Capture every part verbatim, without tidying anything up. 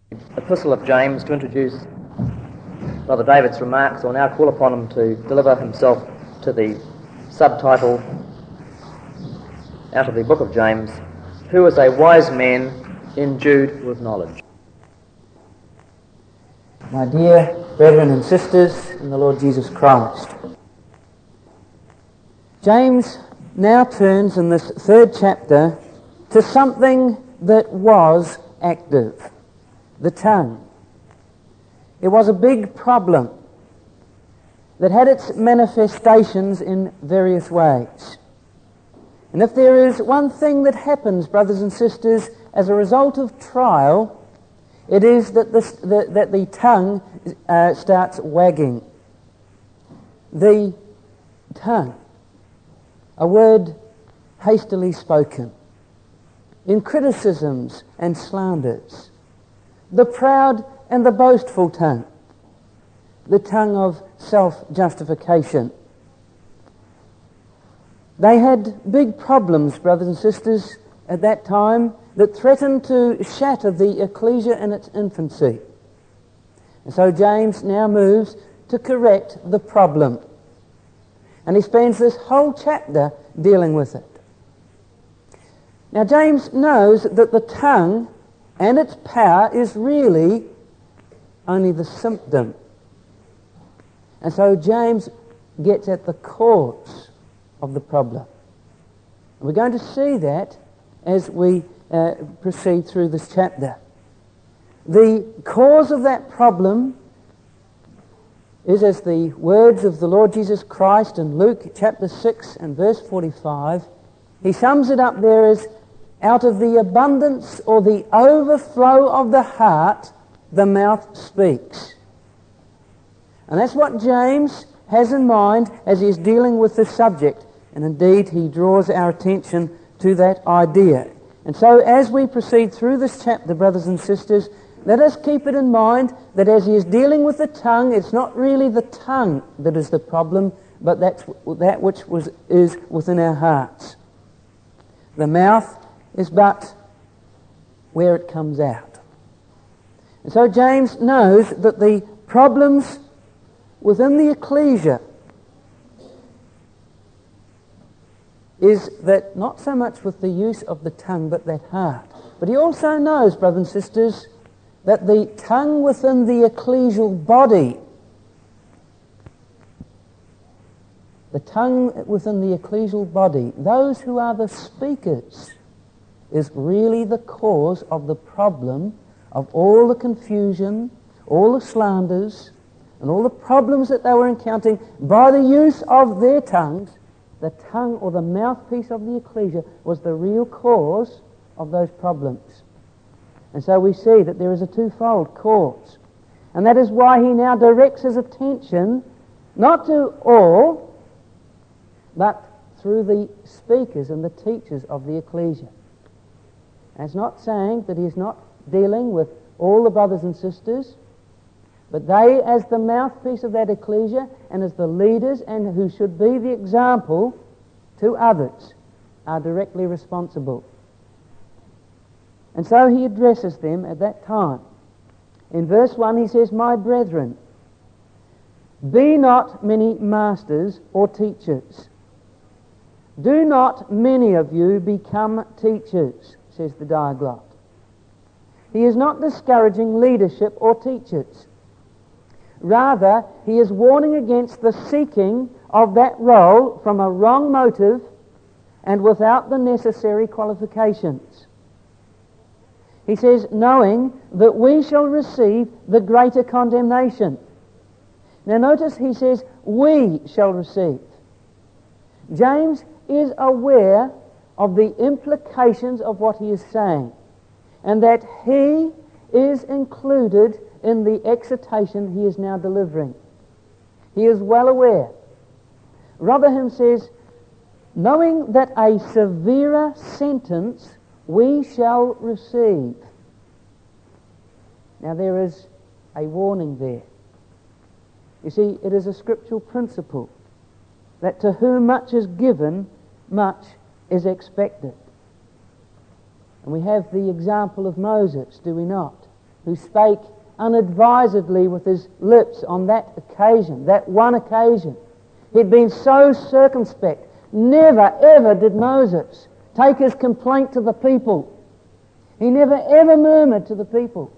Epistle of James to introduce Brother David's remarks. I'll now call upon him to deliver himself to the subtitle out of the book of James, Who is a Wise Man Endued with Knowledge. My dear brethren and sisters in the Lord Jesus Christ, James now turns in this third chapter to something that was active. The tongue. It was a big problem that had its manifestations in various ways. And if there is one thing that happens, brothers and sisters, as a result of trial, it is that, this, the, that the tongue uh, starts wagging. The tongue, a word hastily spoken, in criticisms and slanders. The proud and the boastful tongue, the tongue of self-justification. They had big problems, brothers and sisters, at that time that threatened to shatter the ecclesia in its infancy. And so James now moves to correct the problem. And he spends this whole chapter dealing with it. Now James knows that the tongue and its power is really only the symptom. And so James gets at the cause of the problem. And we're going to see that as we uh, proceed through this chapter. The cause of that problem is, as the words of the Lord Jesus Christ in Luke chapter six and verse forty-five, he sums it up there as, out of the abundance or the overflow of the heart, the mouth speaks. And that's what James has in mind as he's dealing with this subject. And indeed, he draws our attention to that idea. And so as we proceed through this chapter, brothers and sisters, let us keep it in mind that as he is dealing with the tongue, it's not really the tongue that is the problem, but that's that which was, is within our hearts. The mouth is but where it comes out. And so James knows that the problems within the ecclesia is that not so much with the use of the tongue, but that heart. But he also knows, brothers and sisters, that the tongue within the ecclesial body, the tongue within the ecclesial body, those who are the speakers, is really the cause of the problem of all the confusion, all the slanders, and all the problems that they were encountering by the use of their tongues. The tongue or the mouthpiece of the ecclesia was the real cause of those problems. And so we see that there is a twofold cause. And that is why he now directs his attention not to all, but through the speakers and the teachers of the ecclesia. And it's not saying that he is not dealing with all the brothers and sisters, but they, as the mouthpiece of that ecclesia and as the leaders and who should be the example to others, are directly responsible. And so he addresses them at that time. In verse one he says, "My brethren, be not many masters or teachers. Do not many of you become teachers," says the Diaglott. He is not discouraging leadership or teachers. Rather, he is warning against the seeking of that role from a wrong motive and without the necessary qualifications. He says, knowing that we shall receive the greater condemnation. Now notice he says, we shall receive. James is aware of the implications of what he is saying, and that he is included in the exhortation he is now delivering. He is well aware. Rotherham says, knowing that a severer sentence we shall receive. Now there is a warning there. You see, it is a scriptural principle that to whom much is given, much is expected. And we have the example of Moses, do we not? who spake unadvisedly with his lips on that occasion, that one occasion. He'd been so circumspect. Never, ever did Moses take his complaint to the people. He never, ever murmured to the people.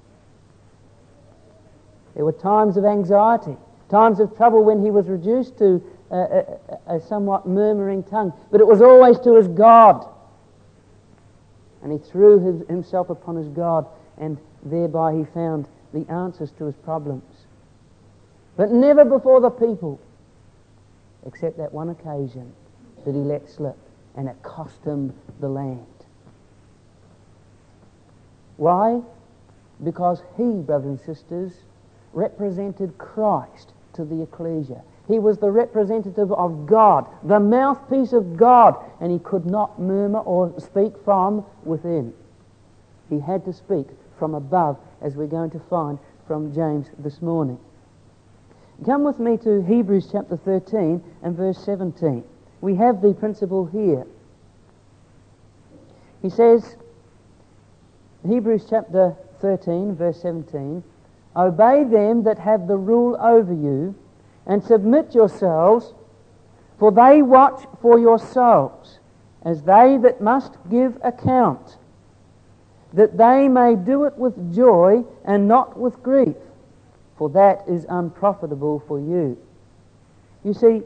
There were times of anxiety, times of trouble when he was reduced to a, a, a somewhat murmuring tongue, but it was always to his God. And he threw his, himself upon his God, and thereby he found the answers to his problems. But never before the people, except that one occasion that he let slip, and it cost him the land. Why? Because he, brothers and sisters, represented Christ to the ecclesia. He was the representative of God, the mouthpiece of God, and he could not murmur or speak from within. He had to speak from above, as we're going to find from James this morning. Come with me to Hebrews chapter thirteen and verse seventeen. We have the principle here. He says, Hebrews chapter thirteen, verse seventeen, "Obey them that have the rule over you, and submit yourselves, for they watch for your souls, as they that must give account, that they may do it with joy and not with grief, for that is unprofitable for you." You see,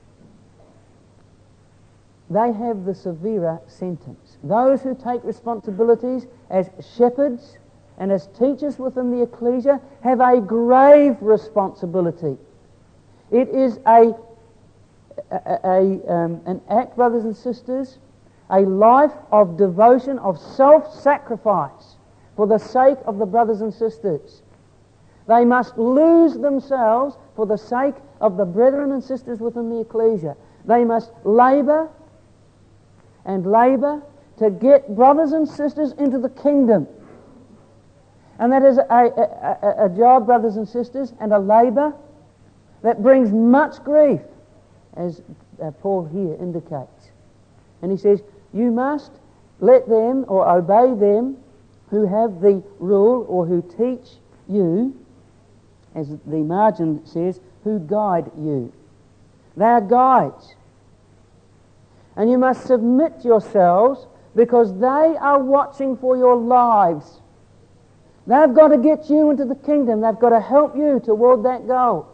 they have the severer sentence. Those who take responsibilities as shepherds and as teachers within the ecclesia have a grave responsibility. It is a, a, a um, an act, brothers and sisters, a life of devotion, of self-sacrifice for the sake of the brothers and sisters. They must lose themselves for the sake of the brethren and sisters within the ecclesia. They must labour and labour to get brothers and sisters into the kingdom. And that is a, a, a, a job, brothers and sisters, and a labour that brings much grief, as uh, Paul here indicates. And he says, you must let them or obey them who have the rule or who teach you, as the margin says, who guide you. They are guides. And you must submit yourselves because they are watching for your lives. They've got to get you into the kingdom. They've got to help you toward that goal.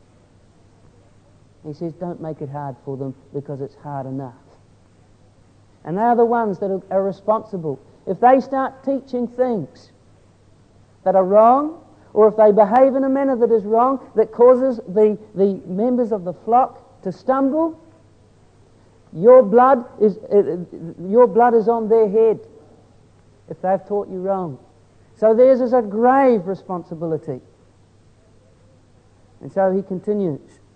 He says, don't make it hard for them because it's hard enough. And they are the ones that are, are responsible. If they start teaching things that are wrong, or if they behave in a manner that is wrong, that causes the, the members of the flock to stumble, your blood is uh, your blood is on their head if they've taught you wrong. So theirs is a grave responsibility. And so he continues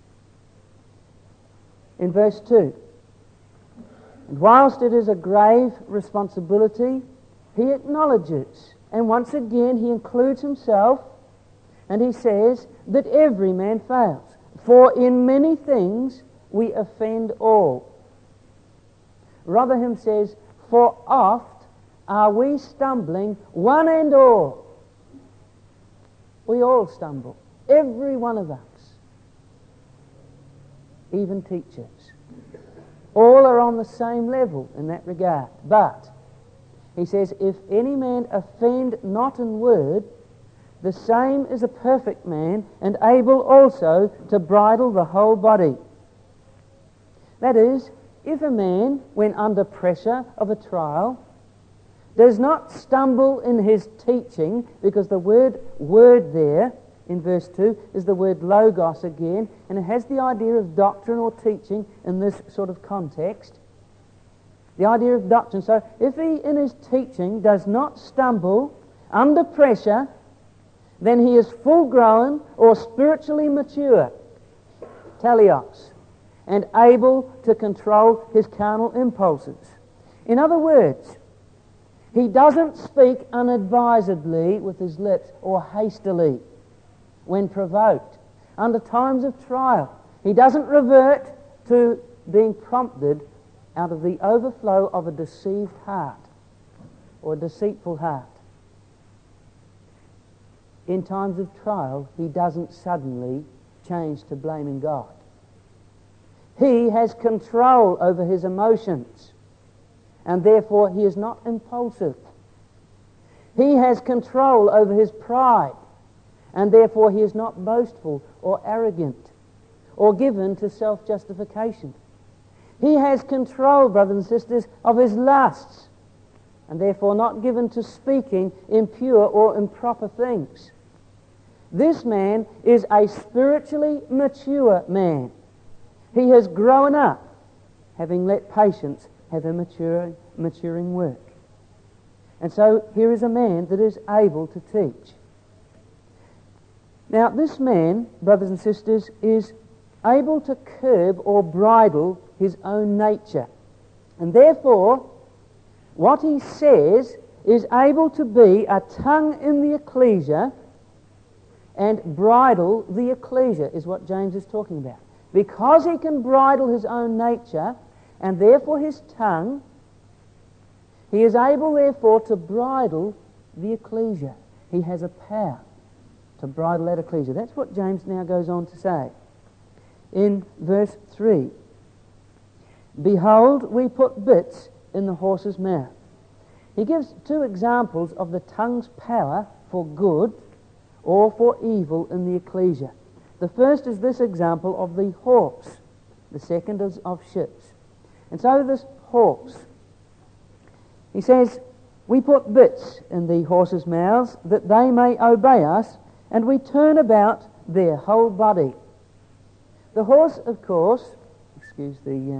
in verse two. And whilst it is a grave responsibility, he acknowledges, and once again he includes himself, and he says that every man fails. For in many things we offend all. Rotherham says, for oft are we stumbling, one and all. We all stumble, every one of us, even teachers. All are on the same level in that regard. But, he says, if any man offend not in word, the same is a perfect man, and able also to bridle the whole body. That is, if a man, when under pressure of a trial, does not stumble in his teaching, because the word word there in verse two is the word logos again, and it has the idea of doctrine or teaching in this sort of context. The idea of doctrine. So if he in his teaching does not stumble under pressure, then he is full grown or spiritually mature, teleos, and able to control his carnal impulses. In other words, he doesn't speak unadvisedly with his lips or hastily when provoked. Under times of trial, he doesn't revert to being prompted out of the overflow of a deceived heart or a deceitful heart. in times of trial, he doesn't suddenly change to blaming God. He has control over his emotions, and therefore he is not impulsive. He has control over his pride, and therefore he is not boastful or arrogant or given to self-justification. He has control, brothers and sisters, of his lusts, and therefore not given to speaking impure or improper things. This man is a spiritually mature man. He has grown up, having let patience have a maturing, maturing work. And so here is a man that is able to teach. Now, this man, brothers and sisters, is able to curb or bridle his own nature. And therefore, what he says is able to be a tongue in the ecclesia and bridle the ecclesia, is what James is talking about. Because he can bridle his own nature, and therefore his tongue, he is able, therefore, to bridle the ecclesia. He has a power to bridle that ecclesia. That's what James now goes on to say. In verse three, "Behold, we put bits in the horse's mouth." He gives two examples of the tongue's power for good or for evil in the ecclesia. The first is this example of the horse. The second is of ships. And so this horse, he says, we put bits in the horses' mouths that they may obey us, and we turn about their whole body. The horse, of course, excuse the, uh,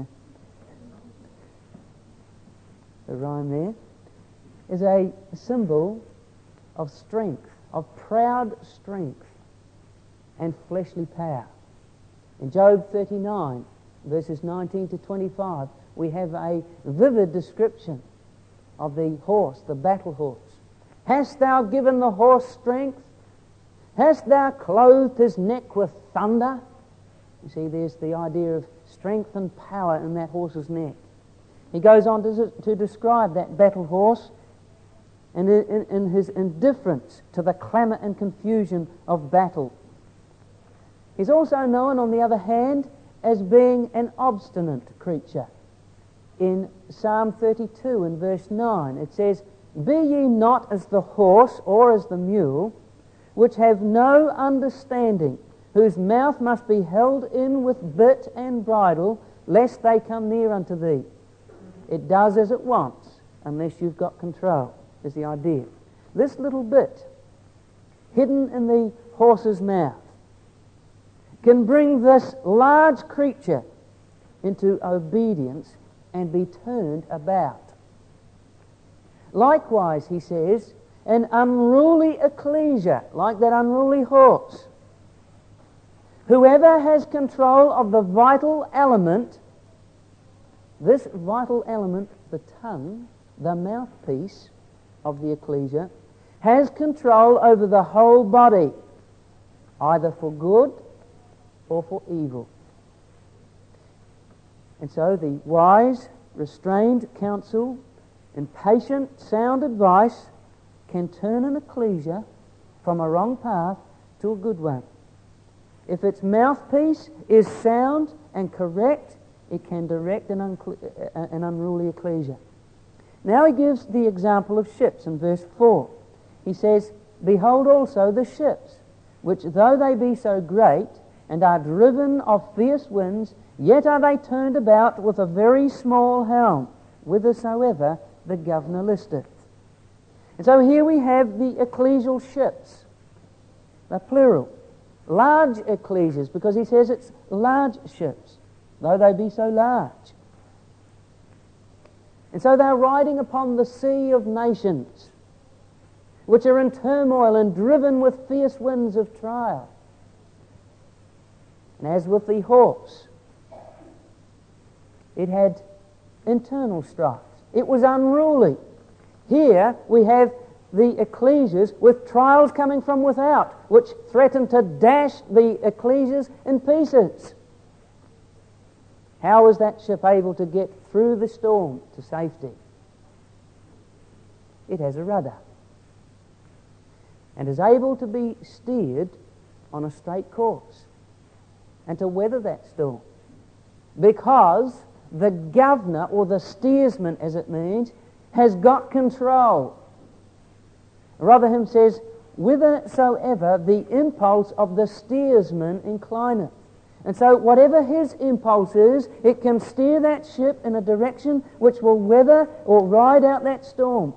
the rhyme there, is a symbol of strength, of proud strength and fleshly power. In Job thirty-nine, verses nineteen to twenty-five, we have a vivid description of the horse, the battle horse. "Hast thou given the horse strength? Hast thou clothed his neck with thunder?" You see, there's the idea of strength and power in that horse's neck. He goes on to, to describe that battle horse and in, in his indifference to the clamour and confusion of battle. He's also known, on the other hand, as being an obstinate creature. In Psalm thirty-two, in verse nine, it says, "Be ye not as the horse or as the mule, which have no understanding, whose mouth must be held in with bit and bridle, lest they come near unto thee." It does as it wants, unless you've got control, is the idea. This little bit, hidden in the horse's mouth, can bring this large creature into obedience and be turned about. Likewise, he says, an unruly ecclesia, like that unruly horse, whoever has control of the vital element, this vital element, the tongue, the mouthpiece of the ecclesia, has control over the whole body, either for good or for evil. And so the wise, restrained counsel and patient, sound advice can turn an ecclesia from a wrong path to a good one. If its mouthpiece is sound and correct, it can direct an, uncl- an unruly ecclesia. Now he gives the example of ships in verse four. He says, "Behold also the ships, which though they be so great, and are driven of fierce winds, yet are they turned about with a very small helm, whithersoever the governor listeth." And so here we have the ecclesial ships, the plural, large ecclesias, because he says it's large ships, though they be so large. And so they're riding upon the sea of nations, which are in turmoil and driven with fierce winds of trial. And as with the horse, it had internal strife. It was unruly. Here we have the ecclesias with trials coming from without, which threaten to dash the ecclesias in pieces. How is that ship able to get through the storm to safety? It has a rudder. and is able to be steered on a straight course and to weather that storm, because the governor, or the steersman as it means, has got control. Rotherham says, whithersoever the impulse of the steersman inclineth. And so whatever his impulse is, it can steer that ship in a direction which will weather or ride out that storm.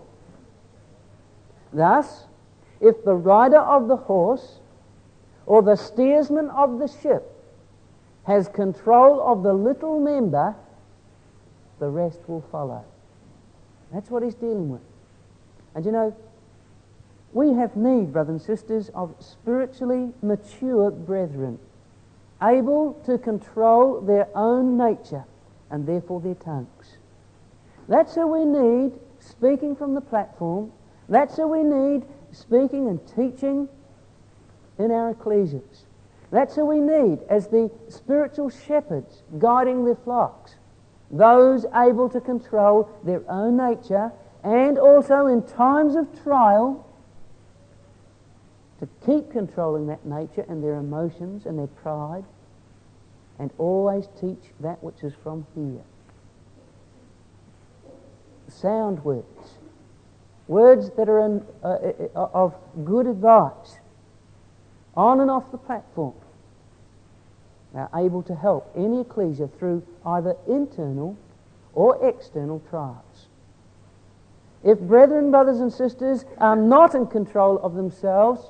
Thus, if the rider of the horse or the steersman of the ship has control of the little member, the rest will follow. That's what he's dealing with. And you know, we have need, brothers and sisters, of spiritually mature brethren, able to control their own nature and therefore their tongues. That's who we need speaking from the platform. That's who we need speaking and teaching in our ecclesias. That's who we need as the spiritual shepherds guiding their flocks. Those able to control their own nature, and also in times of trial to keep controlling that nature and their emotions and their pride, and always teach that which is from here. Sound words. Words that are in, uh, uh, of good advice on and off the platform are able to help any ecclesia through either internal or external trials. If brethren, brothers and sisters are not in control of themselves,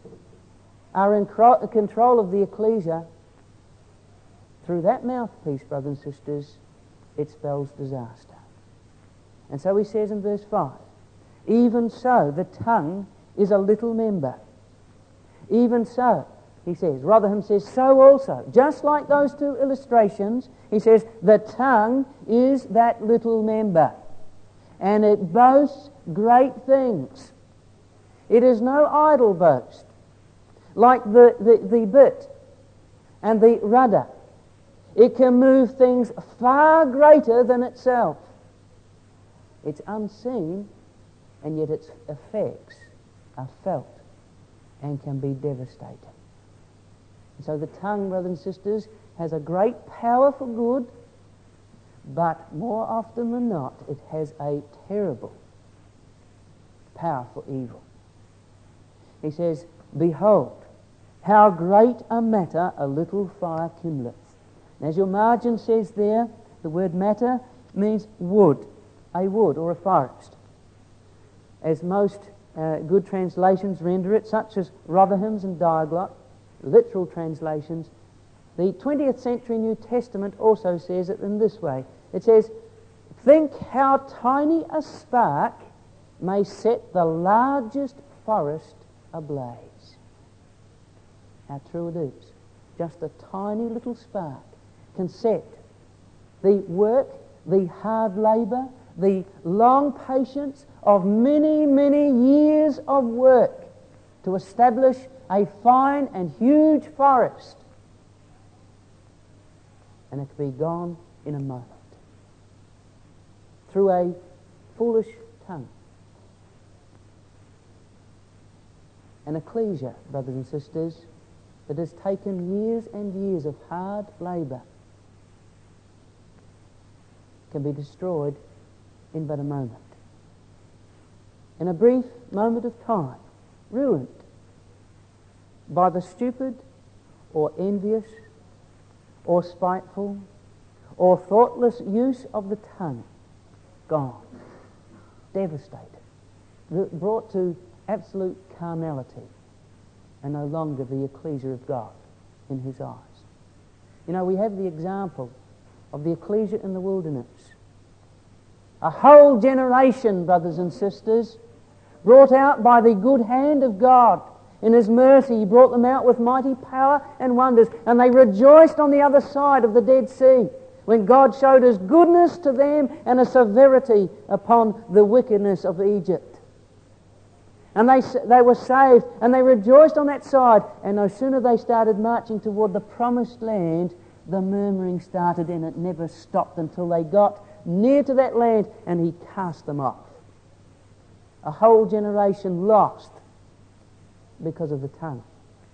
are in cro- control of the ecclesia, through that mouthpiece, brothers and sisters, it spells disaster. And so he says in verse five, even so the tongue is a little member. Even so, he says, Rotherham says, so also, just like those two illustrations, he says, the tongue is that little member, and it boasts great things. It is no idle boast, like the, the, the bit and the rudder. It can move things far greater than itself. It's unseen, and yet its effects are felt and can be devastating. And so the tongue, brothers and sisters, has a great power for good, but more often than not, it has a terrible power for evil. He says, behold, how great a matter a little fire kindleth. And as your margin says there, the word matter means wood, a wood or a forest. As most uh, good translations render it, such as Rotherham's and Diaglott, literal translations, the twentieth century New Testament also says it in this way. It says, think how tiny a spark may set the largest forest ablaze. How true it is. Just a tiny little spark can set the work, the hard labour, the long patience of many, many years of work to establish a fine and huge forest. And it can be gone in a moment through a foolish tongue. An ecclesia, brothers and sisters, that has taken years and years of hard labour can be destroyed in but a moment. In a brief moment of time, ruined by the stupid or envious or spiteful or thoughtless use of the tongue. Gone. Devastated. Brought to absolute carnality and no longer the ecclesia of God in his eyes. You know, we have the example of the ecclesia in the wilderness. A whole generation, brothers and sisters, brought out by the good hand of God. In his mercy, he brought them out with mighty power and wonders, and they rejoiced on the other side of the Dead Sea when God showed his goodness to them and a severity upon the wickedness of Egypt. And they, they were saved, and they rejoiced on that side, and no sooner they started marching toward the promised land, the murmuring started, and it never stopped until they got near to that land, and he cast them off. A whole generation lost because of the tongue.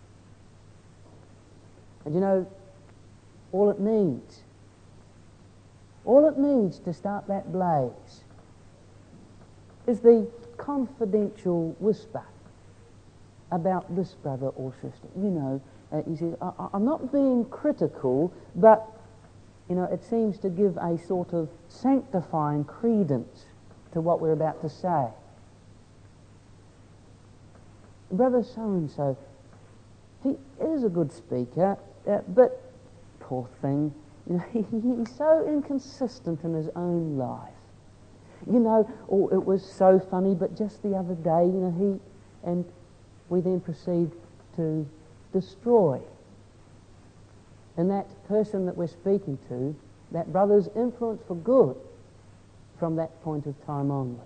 And you know, all it needs, all it needs to start that blaze is the confidential whisper about this brother or sister. You know, uh, you see, I, I'm not being critical, but, you know, it seems to give a sort of sanctifying credence to what we're about to say. Brother so-and-so, he is a good speaker, uh, but poor thing, you know, he, he's so inconsistent in his own life. You know, oh, it was so funny, but just the other day, you know, he, and we then proceed to destroy in that person that we're speaking to, that brother's influence for good from that point of time onwards.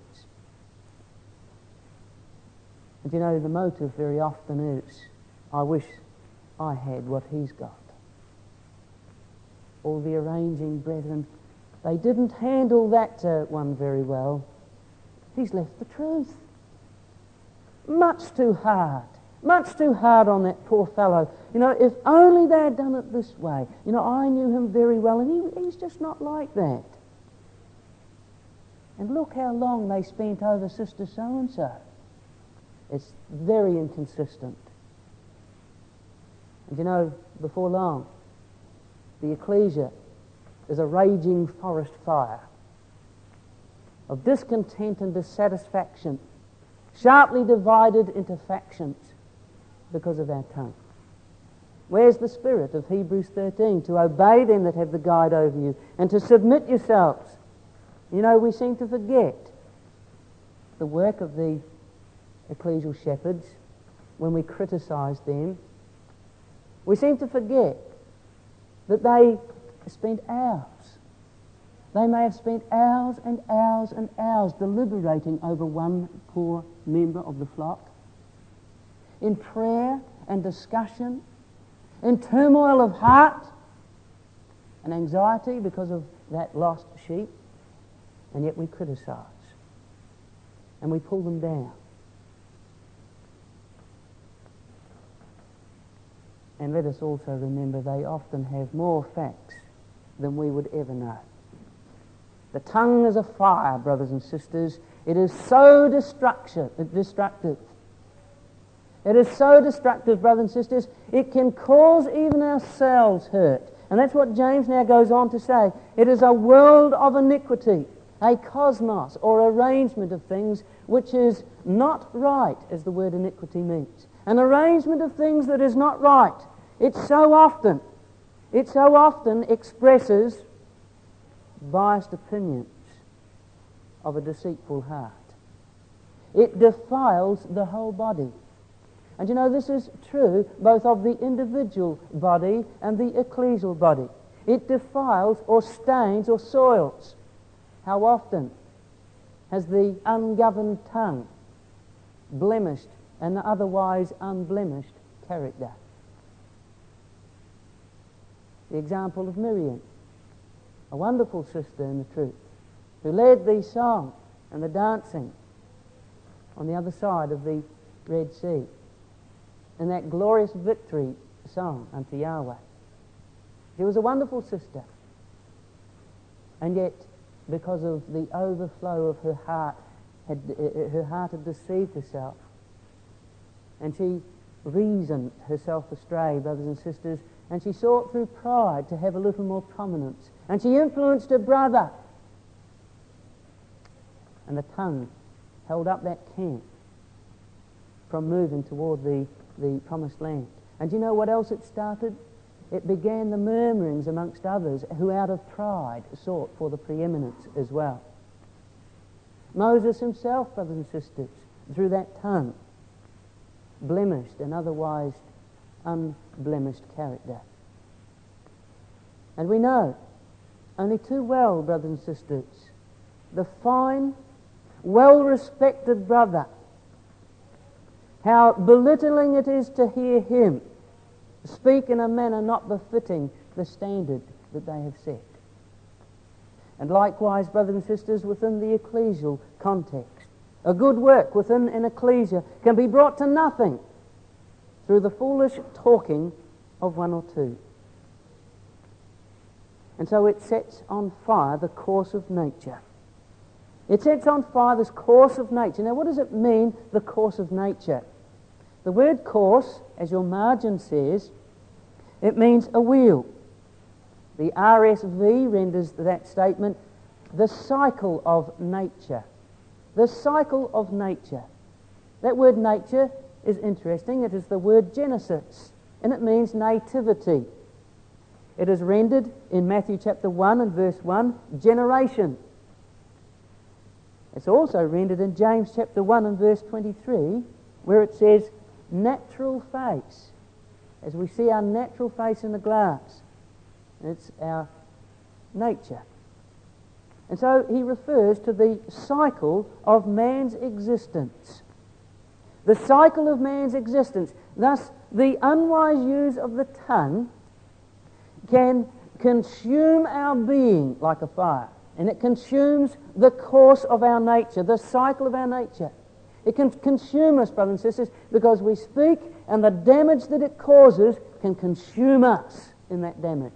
And you know, the motive very often is, I wish I had what he's got. All the arranging brethren, they didn't handle that uh, one very well. He's left the truth. Much too hard. Much too hard on that poor fellow. You know, if only they had done it this way. You know, I knew him very well, and he, he's just not like that. And look how long they spent over Sister so-and-so. It's very inconsistent. And you know, before long, the ecclesia is a raging forest fire of discontent and dissatisfaction, sharply divided into factions because of our tongue. Where's the spirit of Hebrews thirteen? To obey them that have the guide over you and to submit yourselves. You know, we seem to forget the work of the ecclesial shepherds when we criticise them. We seem to forget that they spent hours. They may have spent hours and hours and hours deliberating over one poor member of the flock, in prayer and discussion, in turmoil of heart and anxiety because of that lost sheep, and yet we criticise and we pull them down. And let us also remember they often have more facts than we would ever know. The tongue is a fire, brothers and sisters. It is so destructive. destructive. It is so destructive, brothers and sisters, it can cause even ourselves hurt. And that's what James now goes on to say. It is a world of iniquity, a cosmos or arrangement of things which is not right, as the word iniquity means. An arrangement of things that is not right. It so often, it so often expresses biased opinions of a deceitful heart. It defiles the whole body. And you know, this is true both of the individual body and the ecclesial body. It defiles or stains or soils. How often has the ungoverned tongue blemished and the otherwise unblemished character? The example of Miriam, a wonderful sister in the truth, who led the song and the dancing on the other side of the Red Sea in that glorious victory song unto Yahweh. She was a wonderful sister, and yet because of the overflow of her heart, had, uh, her heart had deceived herself, and she reasoned herself astray, brothers and sisters, and she sought through pride to have a little more prominence, and she influenced her brother, and the tongue held up that camp from moving toward the, the promised land. And do you know what else it started? It began the murmurings amongst others who out of pride sought for the preeminence as well. Moses himself, brothers and sisters, through that tongue, blemished and otherwise unblemished character. And we know only too well, brothers and sisters, the fine, well-respected brother, how belittling it is to hear him speak in a manner not befitting the standard that they have set. And likewise, brothers and sisters, within the ecclesial context, a good work within an ecclesia can be brought to nothing through the foolish talking of one or two. And so it sets on fire the course of nature. It sets on fire this course of nature. Now, what does it mean, the course of nature? The word course, as your margin says, it means a wheel. The R S V renders that statement, the cycle of nature. The cycle of nature. That word nature is interesting. It is the word Genesis, and it means nativity. It is rendered in Matthew chapter one and verse one, generation. It's also rendered in James chapter one and verse twenty-three, where it says, natural face. As we see our natural face in the glass. It's our nature. And so he refers to the cycle of man's existence. The cycle of man's existence. Thus, the unwise use of the tongue can consume our being like a fire. And it consumes the course of our nature, the cycle of our nature. It can consume us, brothers and sisters, because we speak, and the damage that it causes can consume us in that damage.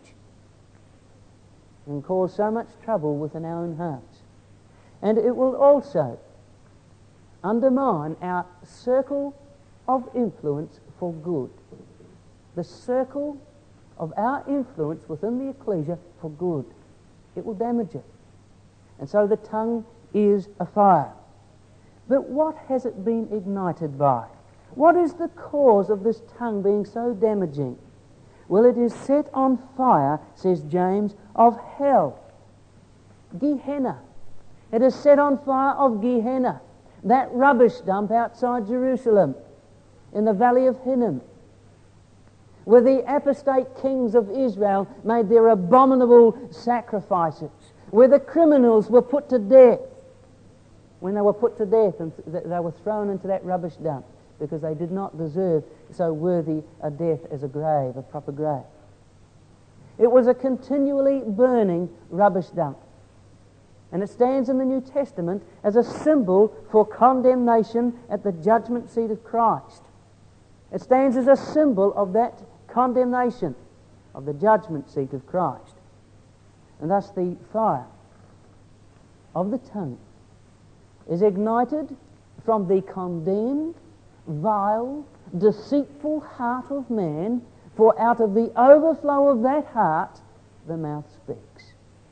And cause so much trouble within our own hearts. And it will also undermine our circle of influence for good. The circle of our influence within the ecclesia for good. It will damage it. And so the tongue is a fire. But what has it been ignited by? What is the cause of this tongue being so damaging? Well, it is set on fire, says James, of hell. Gehenna. It is set on fire of Gehenna, that rubbish dump outside Jerusalem, in the valley of Hinnom, where the apostate kings of Israel made their abominable sacrifices, where the criminals were put to death. When they were put to death, and they were thrown into that rubbish dump because they did not deserve so worthy a death as a grave, a proper grave. It was a continually burning rubbish dump. And it stands in the New Testament as a symbol for condemnation at the judgment seat of Christ. It stands as a symbol of that condemnation of the judgment seat of Christ. And thus the fire of the tongue is ignited from the condemned, vile, deceitful heart of man, for out of the overflow of that heart the mouth speaks.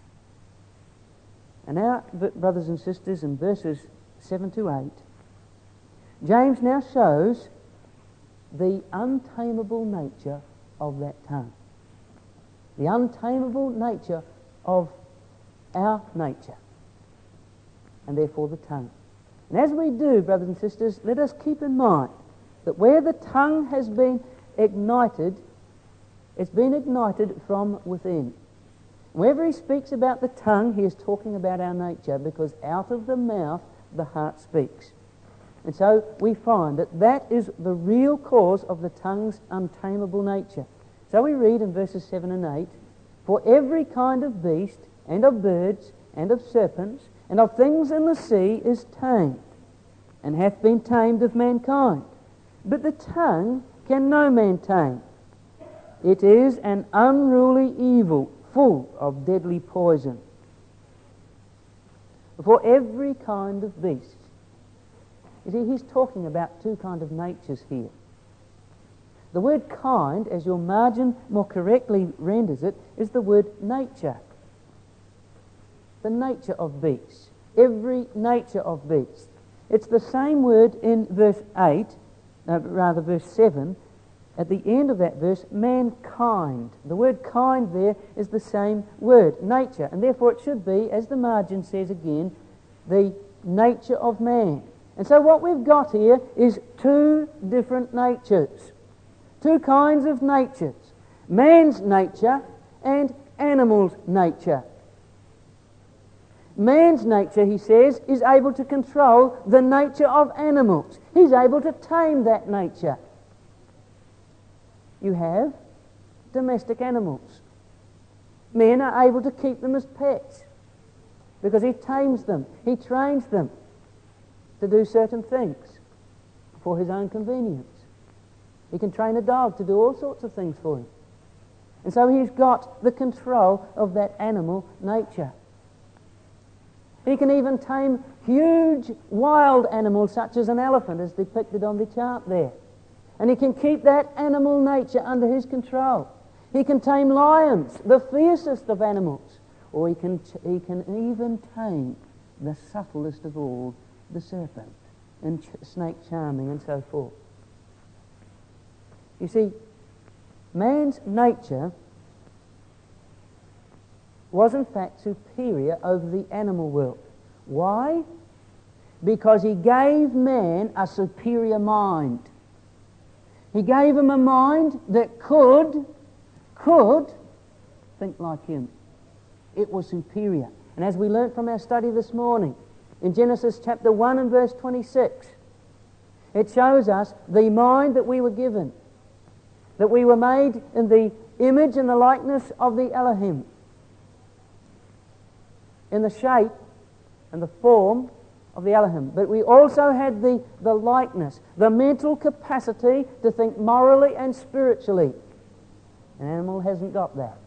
And now, brothers and sisters, in verses seven to eight, James now shows the untamable nature of that tongue. The untamable nature of our nature, and therefore the tongue. And as we do, brothers and sisters, let us keep in mind that where the tongue has been ignited, it's been ignited from within. Whenever he speaks about the tongue, he is talking about our nature, because out of the mouth the heart speaks. And so we find that that is the real cause of the tongue's untamable nature. So we read in verses seven and eight, for every kind of beast, and of birds, and of serpents, and of things in the sea is tamed, and hath been tamed of mankind. But the tongue can no man tame. It is an unruly evil, full of deadly poison. For every kind of beast. You see, he's talking about two kinds of natures here. The word kind, as your margin more correctly renders it, is the word nature. The nature of beasts. Every nature of beasts. It's the same word in verse eight, uh, rather verse seven, at the end of that verse, mankind. The word kind there is the same word, nature, and therefore it should be, as the margin says again, the nature of man. And so what we've got here is two different natures. Two kinds of natures. Man's nature and animal's nature. Man's nature, he says, is able to control the nature of animals. He's able to tame that nature. You have domestic animals. Men are able to keep them as pets because he tames them, he trains them to do certain things for his own convenience. He can train a dog to do all sorts of things for him. And so he's got the control of that animal nature. He can even tame huge wild animals such as an elephant, as depicted on the chart there. And he can keep that animal nature under his control. He can tame lions, the fiercest of animals. Or he can, he can even tame the subtlest of all, the serpent, and ch- snake charming and so forth. You see, man's nature was in fact superior over the animal world. Why? Because he gave man a superior mind. He gave him a mind that could, could think like him. It was superior. And as we learnt from our study this morning, in Genesis chapter one and verse twenty-six, it shows us the mind that we were given, that we were made in the image and the likeness of the Elohim, in the shape and the form of the Elohim. But we also had the, the likeness, the mental capacity to think morally and spiritually. An animal hasn't got that.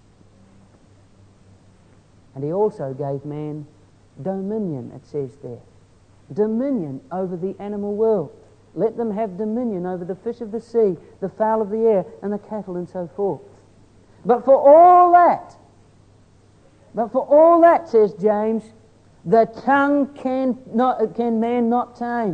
And he also gave man dominion, it says there. Dominion over the animal world. Let them have dominion over the fish of the sea, the fowl of the air, and the cattle, and so forth. But for all that, but for all that, says James, the tongue can, not, can man not tame.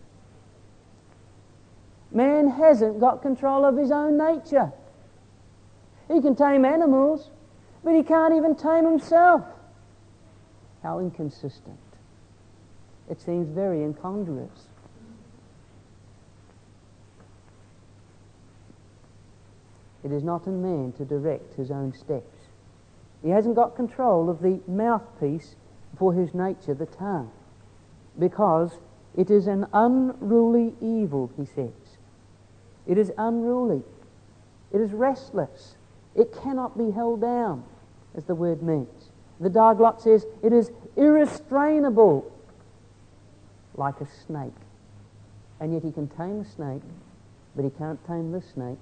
Man hasn't got control of his own nature. He can tame animals, but he can't even tame himself. How inconsistent. It seems very incongruous. It is not in man to direct his own steps. He hasn't got control of the mouthpiece for his nature, the tongue, because it is an unruly evil, he says. It is unruly. It is restless. It cannot be held down, as the word means. The Darglot says it is irrestrainable, like a snake. And yet he can tame a snake, but he can't tame this snake.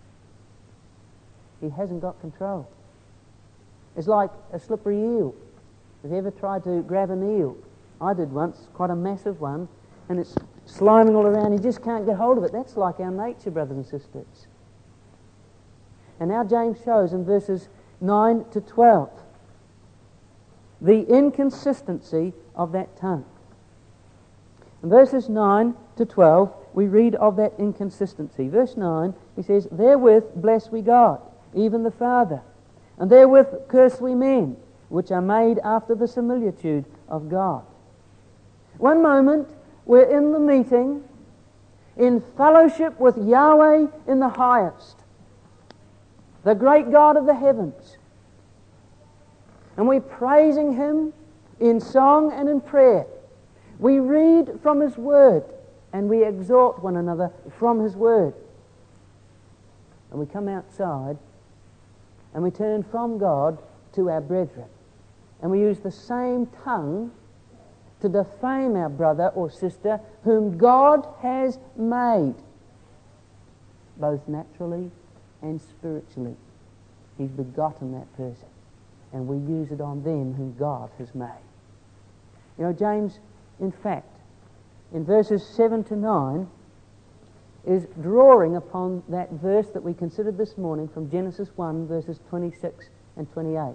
He hasn't got control. It's like a slippery eel. Have you ever tried to grab an eel? I did once, quite a massive one, and it's sliming all around. You just can't get hold of it. That's like our nature, brothers and sisters. And now James shows in verses nine to twelve the inconsistency of that tongue. In verses nine to twelve, we read of that inconsistency. Verse nine, he says, "Therewith bless we God, even the Father, and therewith curse we men, which are made after the similitude of God." One moment, we're in the meeting, in fellowship with Yahweh in the highest, the great God of the heavens. And we're praising Him in song and in prayer. We read from His Word, and we exhort one another from His Word. And we come outside, and we turn from God to our brethren. And we use the same tongue to defame our brother or sister whom God has made, both naturally and spiritually. He's begotten that person, and we use it on them whom God has made. You know, James, in fact, in verses seven to nine, is drawing upon that verse that we considered this morning from Genesis one, verses twenty-six and twenty-eight.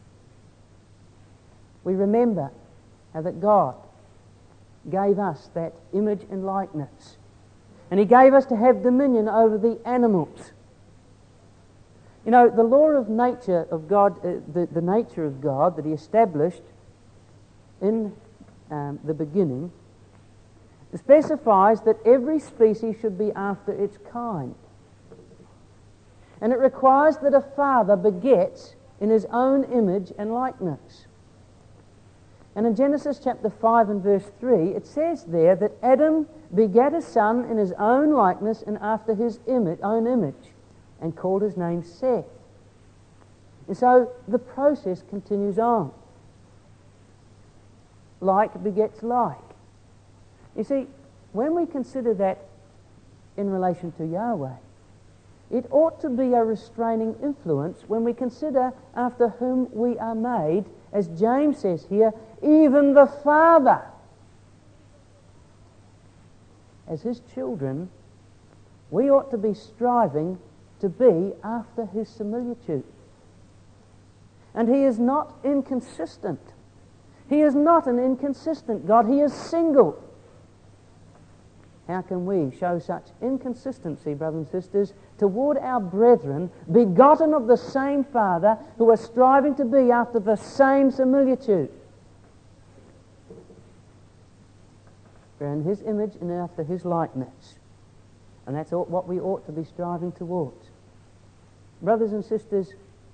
We remember how that God gave us that image and likeness, and He gave us to have dominion over the animals. You know, the law of nature of God, uh, the, the nature of God that He established in um, the beginning, specifies that every species should be after its kind. And it requires that a father begets in his own image and likeness. And in Genesis chapter five and verse three, it says there that Adam begat a son in his own likeness and after his image, own image, and called his name Seth. And so the process continues on. Like begets like. You see, when we consider that in relation to Yahweh. It ought to be a restraining influence when we consider after whom we are made, as James says here, even the Father. As his children, we ought to be striving to be after his similitude. And he is not inconsistent. He is not an inconsistent God. He is single. How can we show such inconsistency, brothers and sisters, toward our brethren, begotten of the same Father, who are striving to be after the same similitude? We're in his image and after his likeness. And that's what we ought to be striving towards. Brothers and sisters,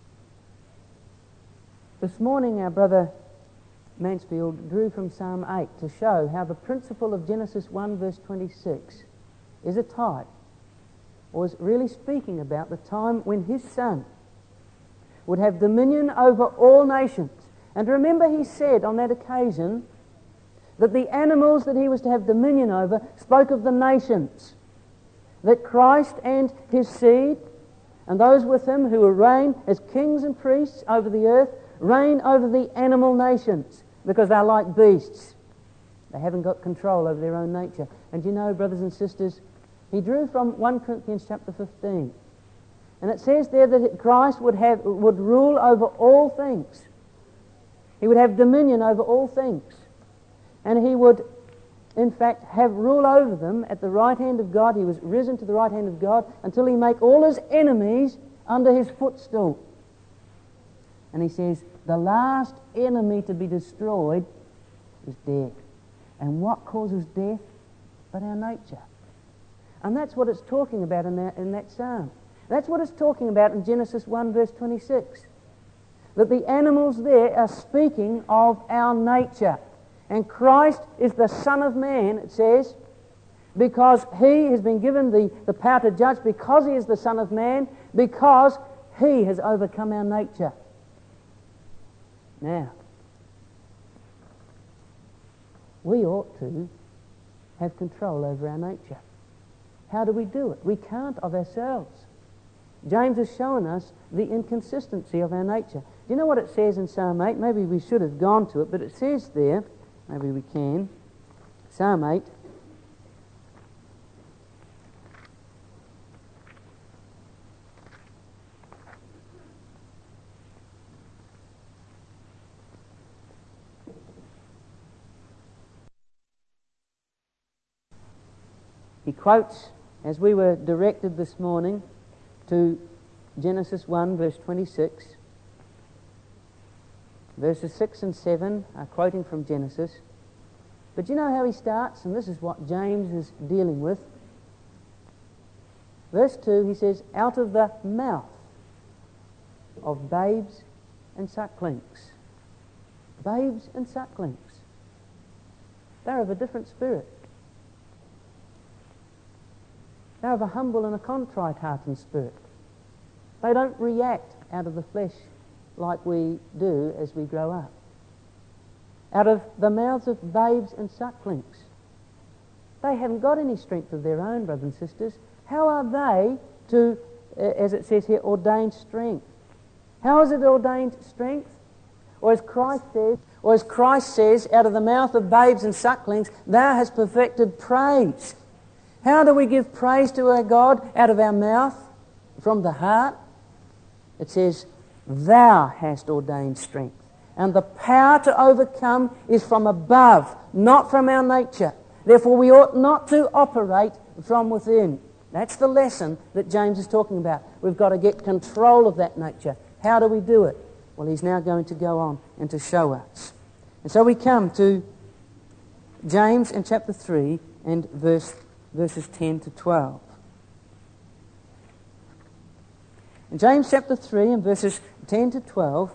this morning our brother Mansfield drew from Psalm eight to show how the principle of Genesis one verse twenty-six is a type, or is really speaking about the time when his Son would have dominion over all nations. And remember, he said on that occasion that the animals that he was to have dominion over spoke of the nations, that Christ and his seed and those with him who will reign as kings and priests over the earth reign over the animal nations, because they're like beasts. They haven't got control over their own nature. And you know, brothers and sisters, he drew from First Corinthians chapter fifteen. And it says there that Christ would have would rule over all things. He would have dominion over all things. And he would, in fact, have rule over them at the right hand of God. He was risen to the right hand of God until he make all his enemies under his footstool. And he says, the last enemy to be destroyed is death. And what causes death but our nature? And that's what it's talking about in that, in that psalm. That's what it's talking about in Genesis one verse twenty-six. That the animals there are speaking of our nature. And Christ is the Son of Man, it says, because he has been given the, the power to judge, because he is the Son of Man, because he has overcome our nature. Now, we ought to have control over our nature. How do we do it? We can't of ourselves. James has shown us the inconsistency of our nature. Do you know what it says in Psalm eight? Maybe we should have gone to it, but it says there, maybe we can, Psalm eight, he quotes, as we were directed this morning, to Genesis one verse twenty-six. Verses six and seven are quoting from Genesis. But you know how he starts? And this is what James is dealing with. Verse two, he says, out of the mouth of babes and sucklings. Babes and sucklings. They're of a different spirit. They're of a humble and a contrite heart and spirit. They don't react out of the flesh like we do as we grow up. Out of the mouths of babes and sucklings. They haven't got any strength of their own, brothers and sisters. How are they to, as it says here, ordain strength? How is it ordained strength? Or as Christ says, or as Christ says, out of the mouth of babes and sucklings, thou hast perfected praise. How do we give praise to our God? Out of our mouth, from the heart. It says, thou hast ordained strength. And the power to overcome is from above, not from our nature. Therefore, we ought not to operate from within. That's the lesson that James is talking about. We've got to get control of that nature. How do we do it? Well, he's now going to go on and to show us. And so we come to James in chapter three and verse, verses ten to twelve. In James chapter three and verses ten to twelve,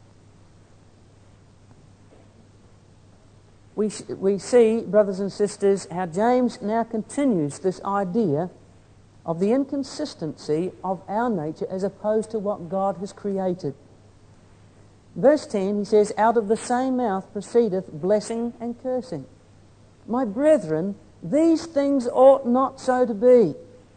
we, we see, brothers and sisters, how James now continues this idea of the inconsistency of our nature as opposed to what God has created. Verse ten, he says, out of the same mouth proceedeth blessing and cursing. My brethren, these things ought not so to be.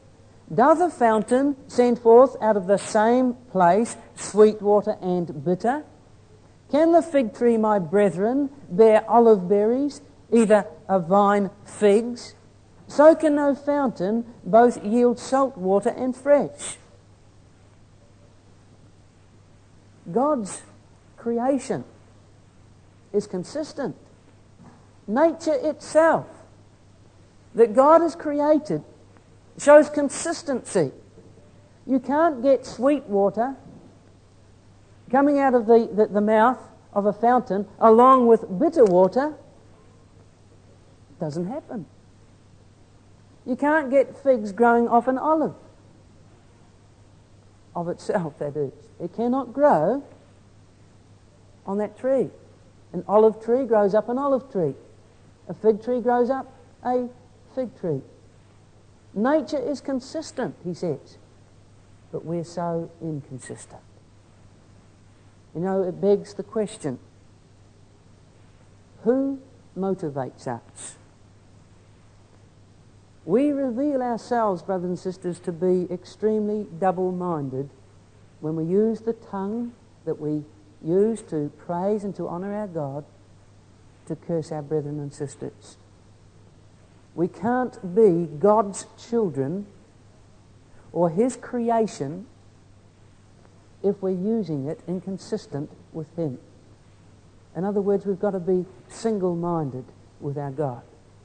Does a fountain send forth out of the same place sweet water and bitter? Can the fig tree, my brethren, bear olive berries, either a vine figs? So can no fountain both yield salt water and fresh. God's creation is consistent. Nature itself that God has created shows consistency. You can't get sweet water coming out of the, the, the mouth of a fountain along with bitter water. It doesn't happen. You can't get figs growing off an olive. Of itself, that is. It cannot grow on that tree. An olive tree grows up an olive tree. A fig tree grows up a fig tree. Nature is consistent, he says, but we're so inconsistent. You know, it begs the question, who motivates us? We reveal ourselves, brothers and sisters, to be extremely double-minded when we use the tongue that we use to praise and to honour our God to curse our brethren and sisters. We can't be God's children or His creation if we're using it inconsistent with Him. In other words, we've got to be single-minded with our God.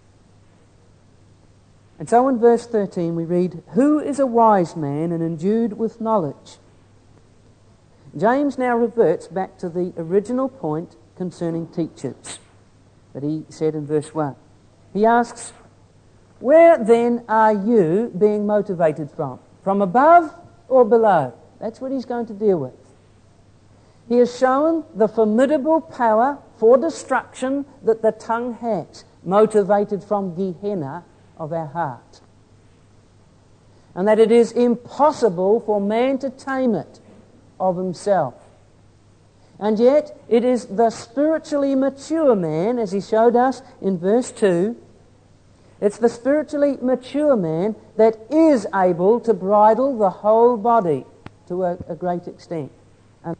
And so in verse thirteen we read, "Who is a wise man and endued with knowledge?" James now reverts back to the original point concerning teachers that he said in verse one. He asks, "Where then are you being motivated from? From above or below?" That's what he's going to deal with. He has shown the formidable power for destruction that the tongue has, motivated from Gehenna of our heart. And that it is impossible for man to tame it of himself. And yet it is the spiritually mature man, as he showed us in verse two, it's the spiritually mature man that is able to bridle the whole body to a, a great extent. And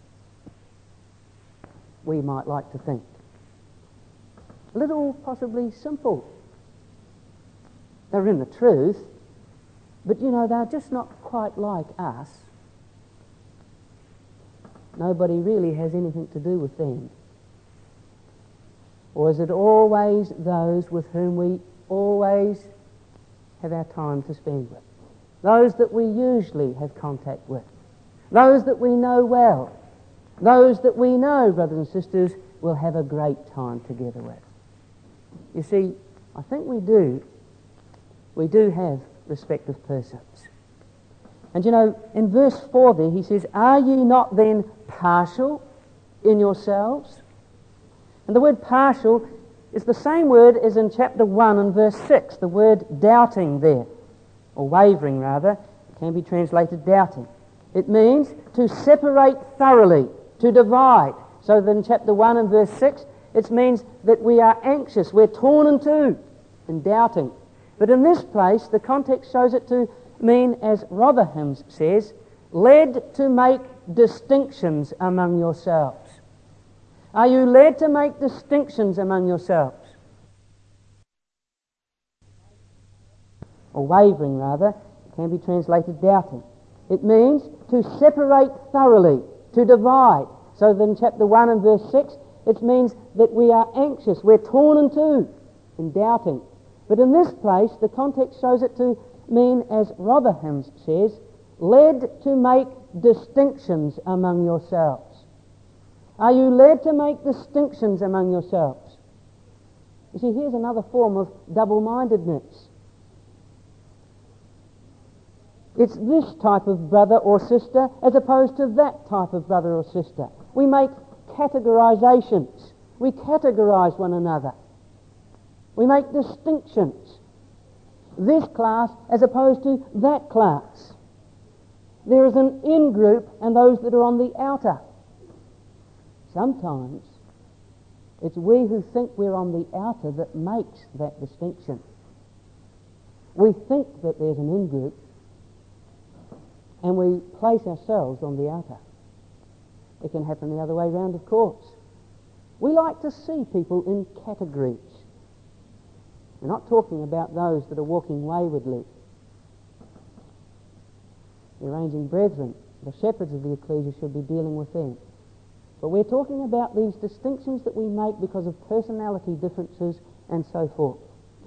we might like to think. A little possibly simple. They're in the truth, but you know, they're just not quite like us. Nobody really has anything to do with them. Or is it always those with whom we always have our time to spend with? Those that we usually have contact with? Those that we know well? Those that we know, brothers and sisters, will have a great time together with? You see, I think we do. We do have respective persons. And you know, in verse four there, he says, "Are ye not then partial in yourselves?" And the word partial is the same word as in chapter one and verse six, the word doubting there, or wavering rather. It can be translated doubting. It means to separate thoroughly, to divide. So that in chapter one and verse six, it means that we are anxious, we're torn in two, in doubting. But in this place, the context shows it to mean, as Rotherham says, led to make distinctions among yourselves. Are you led to make distinctions among yourselves? Or wavering, rather, it can be translated doubting. It means to separate thoroughly, to divide. So that in chapter one and verse six, it means that we are anxious, we're torn in two, in doubting. But in this place, the context shows it to mean, as Rotherham says, led to make distinctions among yourselves. Are you led to make distinctions among yourselves? You see, here's another form of double-mindedness. It's this type of brother or sister as opposed to that type of brother or sister. We make categorizations. We categorize one another. We make distinctions. This class as opposed to that class. There is an in-group and those that are on the outer. Sometimes it's we who think we're on the outer that makes that distinction. We think that there's an in-group, and we place ourselves on the outer. It can happen the other way round, of course. We like to see people in categories. We're not talking about those that are walking waywardly. The arranging brethren, the shepherds of the ecclesia, should be dealing with them. But we're talking about these distinctions that we make because of personality differences and so forth,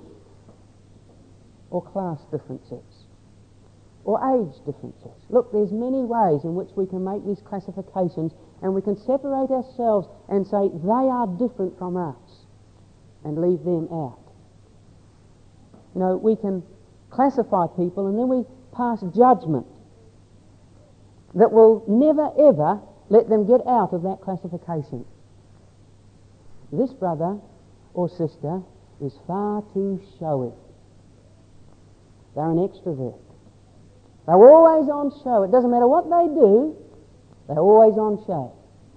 or class differences, or age differences. Look, there's many ways in which we can make these classifications, and we can separate ourselves and say they are different from us and leave them out. You know, we can classify people and then we pass judgment that will never ever let them get out of that classification. This brother or sister is far too showy. They're an extrovert. They're always on show. It doesn't matter what they do, they're always on show.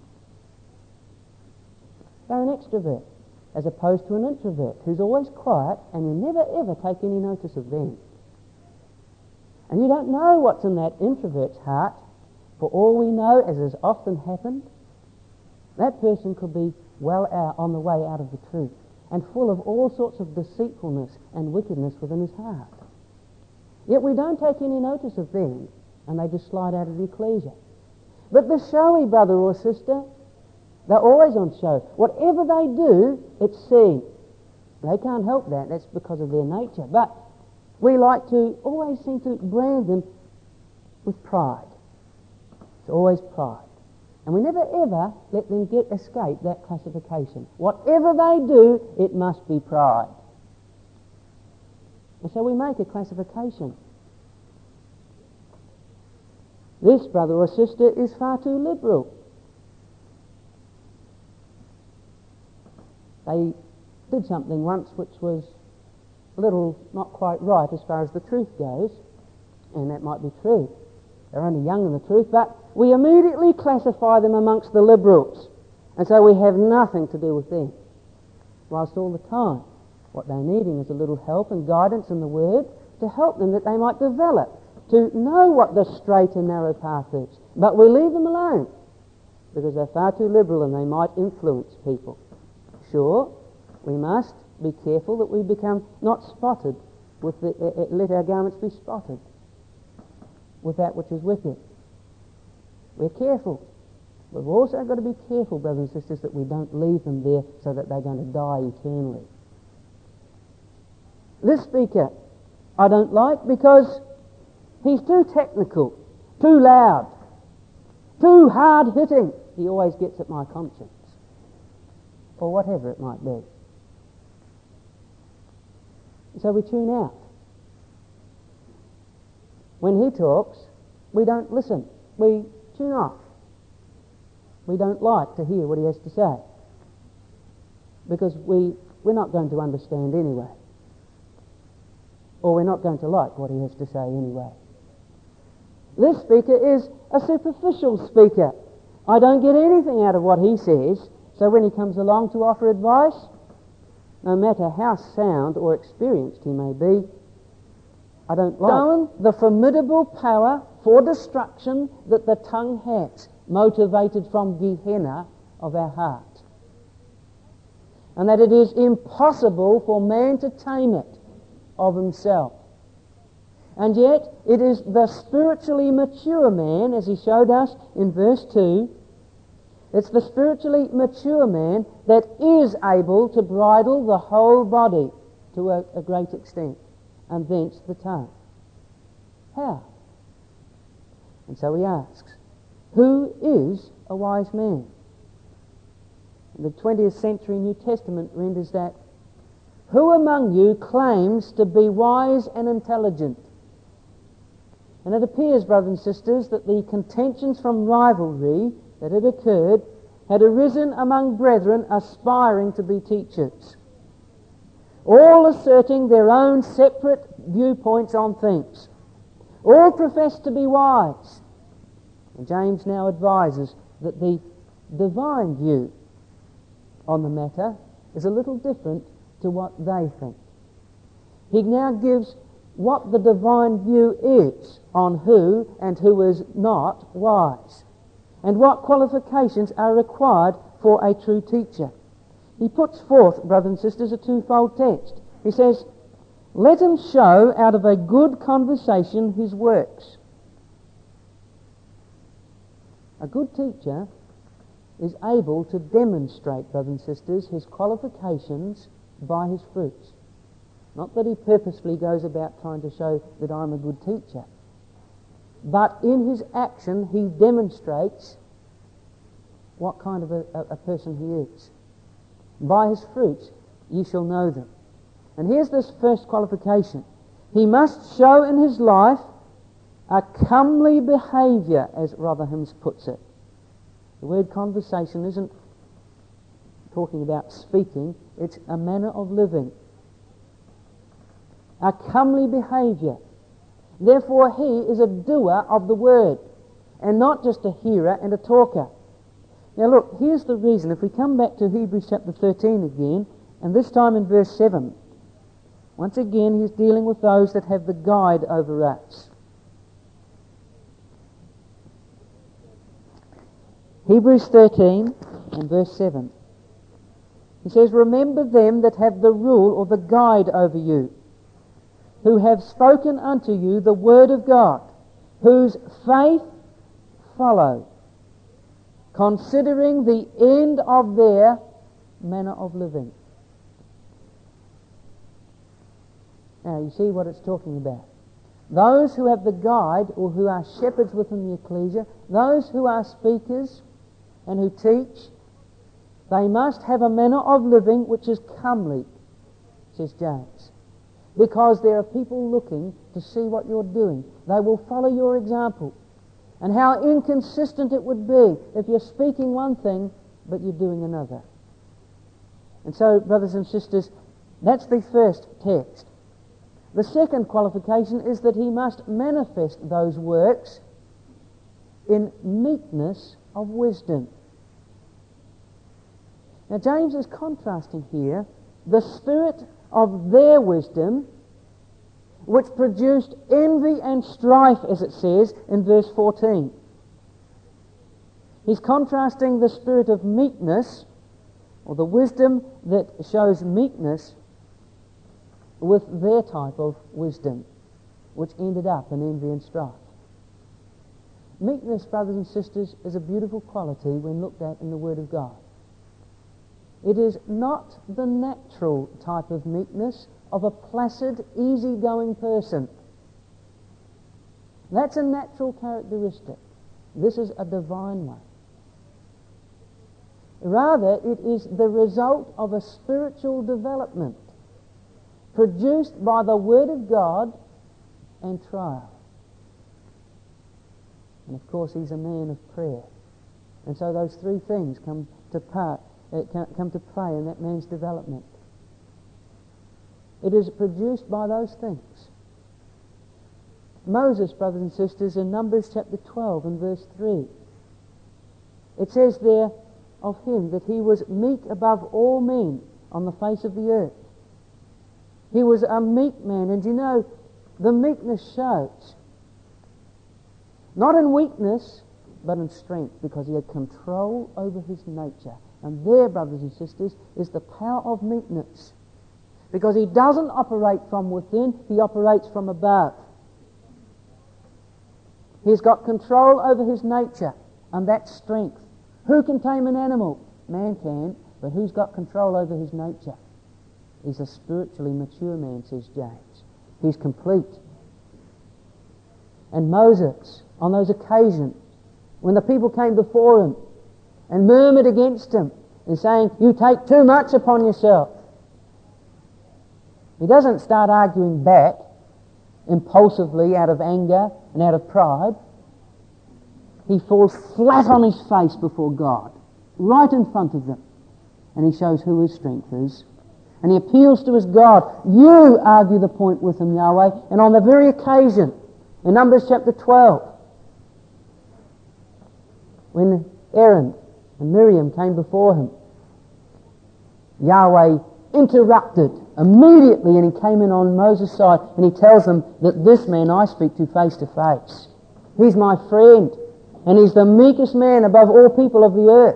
They're an extrovert, as opposed to an introvert who's always quiet and you never ever take any notice of them. And you don't know what's in that introvert's heart. For all we know, as has often happened, that person could be well out on the way out of the truth and full of all sorts of deceitfulness and wickedness within his heart. Yet we don't take any notice of them, and they just slide out of the ecclesia. But the showy brother or sister, they're always on show. Whatever they do, it's seen. They can't help that. That's because of their nature. But we like to always seem to brand them with pride. It's always pride. And we never ever let them get escape that classification. Whatever they do, it must be pride. And so we make a classification. This brother or sister is far too liberal. They did something once which was a little not quite right as far as the truth goes, and that might be true. They're only young in the truth, but we immediately classify them amongst the liberals, and so we have nothing to do with them. Whilst all the time, what they're needing is a little help and guidance in the Word to help them that they might develop, to know what the straight and narrow path is. But we leave them alone, because they're far too liberal and they might influence people. Sure, we must be careful that we become not spotted with the, uh, uh, let our garments be spotted with that which is wicked. We're careful. We've also got to be careful, brothers and sisters, that we don't leave them there so that they're going to die eternally. This speaker I don't like because he's too technical, too loud, too hard-hitting. He always gets at my conscience, or whatever it might be. So we tune out. When he talks, we don't listen. We tune off. We don't like to hear what he has to say, because we, we're not going to understand anyway. Or we're not going to like what he has to say anyway. This speaker is a superficial speaker. I don't get anything out of what he says, so when he comes along to offer advice, no matter how sound or experienced he may be, I don't like the formidable power for destruction that the tongue has, motivated from Gehenna of our heart. And that it is impossible for man to tame it of himself. And yet it is the spiritually mature man, as he showed us in verse two, it's the spiritually mature man that is able to bridle the whole body to a, a great extent, and thence the tongue. How? And so he asks, who is a wise man? The twentieth century New Testament renders that, who among you claims to be wise and intelligent? And it appears, brothers and sisters, that the contentions from rivalry that had occurred had arisen among brethren aspiring to be teachers, all asserting their own separate viewpoints on things. All profess to be wise. And James now advises that the divine view on the matter is a little different to what they think. He now gives what the divine view is on who and who is not wise, and what qualifications are required for a true teacher. He puts forth, brothers and sisters, a twofold text. He says, let him show out of a good conversation his works. A good teacher is able to demonstrate, brothers and sisters, his qualifications by his fruits. Not that he purposefully goes about trying to show that I'm a good teacher, but in his action he demonstrates what kind of a, a, a person he is. By his fruits ye shall know them. And here's this first qualification. He must show in his life a comely behaviour, as Rotherhams puts it. The word conversation isn't talking about speaking, it's a manner of living. A comely behaviour. Therefore he is a doer of the word, and not just a hearer and a talker. Now look, here's the reason. If we come back to Hebrews chapter thirteen again, and this time in verse seven, once again he's dealing with those that have the guide over us. Hebrews thirteen and verse seven. He says, remember them that have the rule or the guide over you, who have spoken unto you the word of God, whose faith follow, considering the end of their manner of living. Now you see what it's talking about. Those who have the guide, or who are shepherds within the ecclesia, those who are speakers and who teach, they must have a manner of living which is comely, says James. Because there are people looking to see what you're doing. They will follow your example. And how inconsistent it would be if you're speaking one thing but you're doing another. And so, brothers and sisters, that's the first text. The second qualification is that he must manifest those works in meekness of wisdom. Now James is contrasting here the spirit of their wisdom, which produced envy and strife, as it says in verse fourteen. He's contrasting the spirit of meekness, or the wisdom that shows meekness, with their type of wisdom, which ended up in envy and strife. Meekness, brothers and sisters, is a beautiful quality when looked at in the Word of God. It is not the natural type of meekness of a placid, easy-going person. That's a natural characteristic. This is a divine one. Rather, it is the result of a spiritual development produced by the Word of God and trial. And of course, he's a man of prayer. And so those three things come to part, uh, come to play in that man's development. It is produced by those things. Moses, brothers and sisters, in Numbers chapter twelve and verse three, it says there of him that he was meek above all men on the face of the earth. He was a meek man, and you know, the meekness shows not in weakness, but in strength, because he had control over his nature. And there, brothers and sisters, is the power of meekness. Because he doesn't operate from within, he operates from above. He's got control over his nature, and that's strength. Who can tame an animal? Man can, but who's got control over his nature? He's a spiritually mature man, says James. He's complete. And Moses, on those occasions, when the people came before him and murmured against him and saying, you take too much upon yourself, he doesn't start arguing back impulsively out of anger and out of pride. He falls flat on his face before God, right in front of them, and he shows who his strength is. And he appeals to his God. You argue the point with him, Yahweh. And on the very occasion, in Numbers chapter twelve, when Aaron and Miriam came before him, Yahweh interrupted immediately, and he came in on Moses' side, and he tells them that this man I speak to face to face. He's my friend, and he's the meekest man above all people of the earth.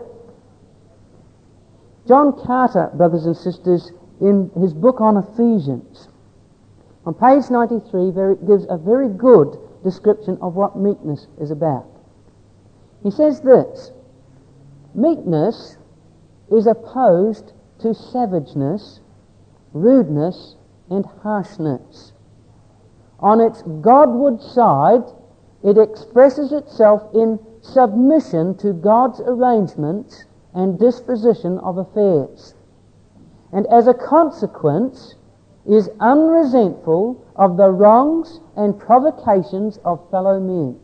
John Carter, brothers and sisters, in his book on Ephesians, on page ninety-three, very, gives a very good description of what meekness is about. He says this: meekness is opposed to savageness, rudeness, and harshness. On its Godward side, it expresses itself in submission to God's arrangements and disposition of affairs, and as a consequence is unresentful of the wrongs and provocations of fellow men.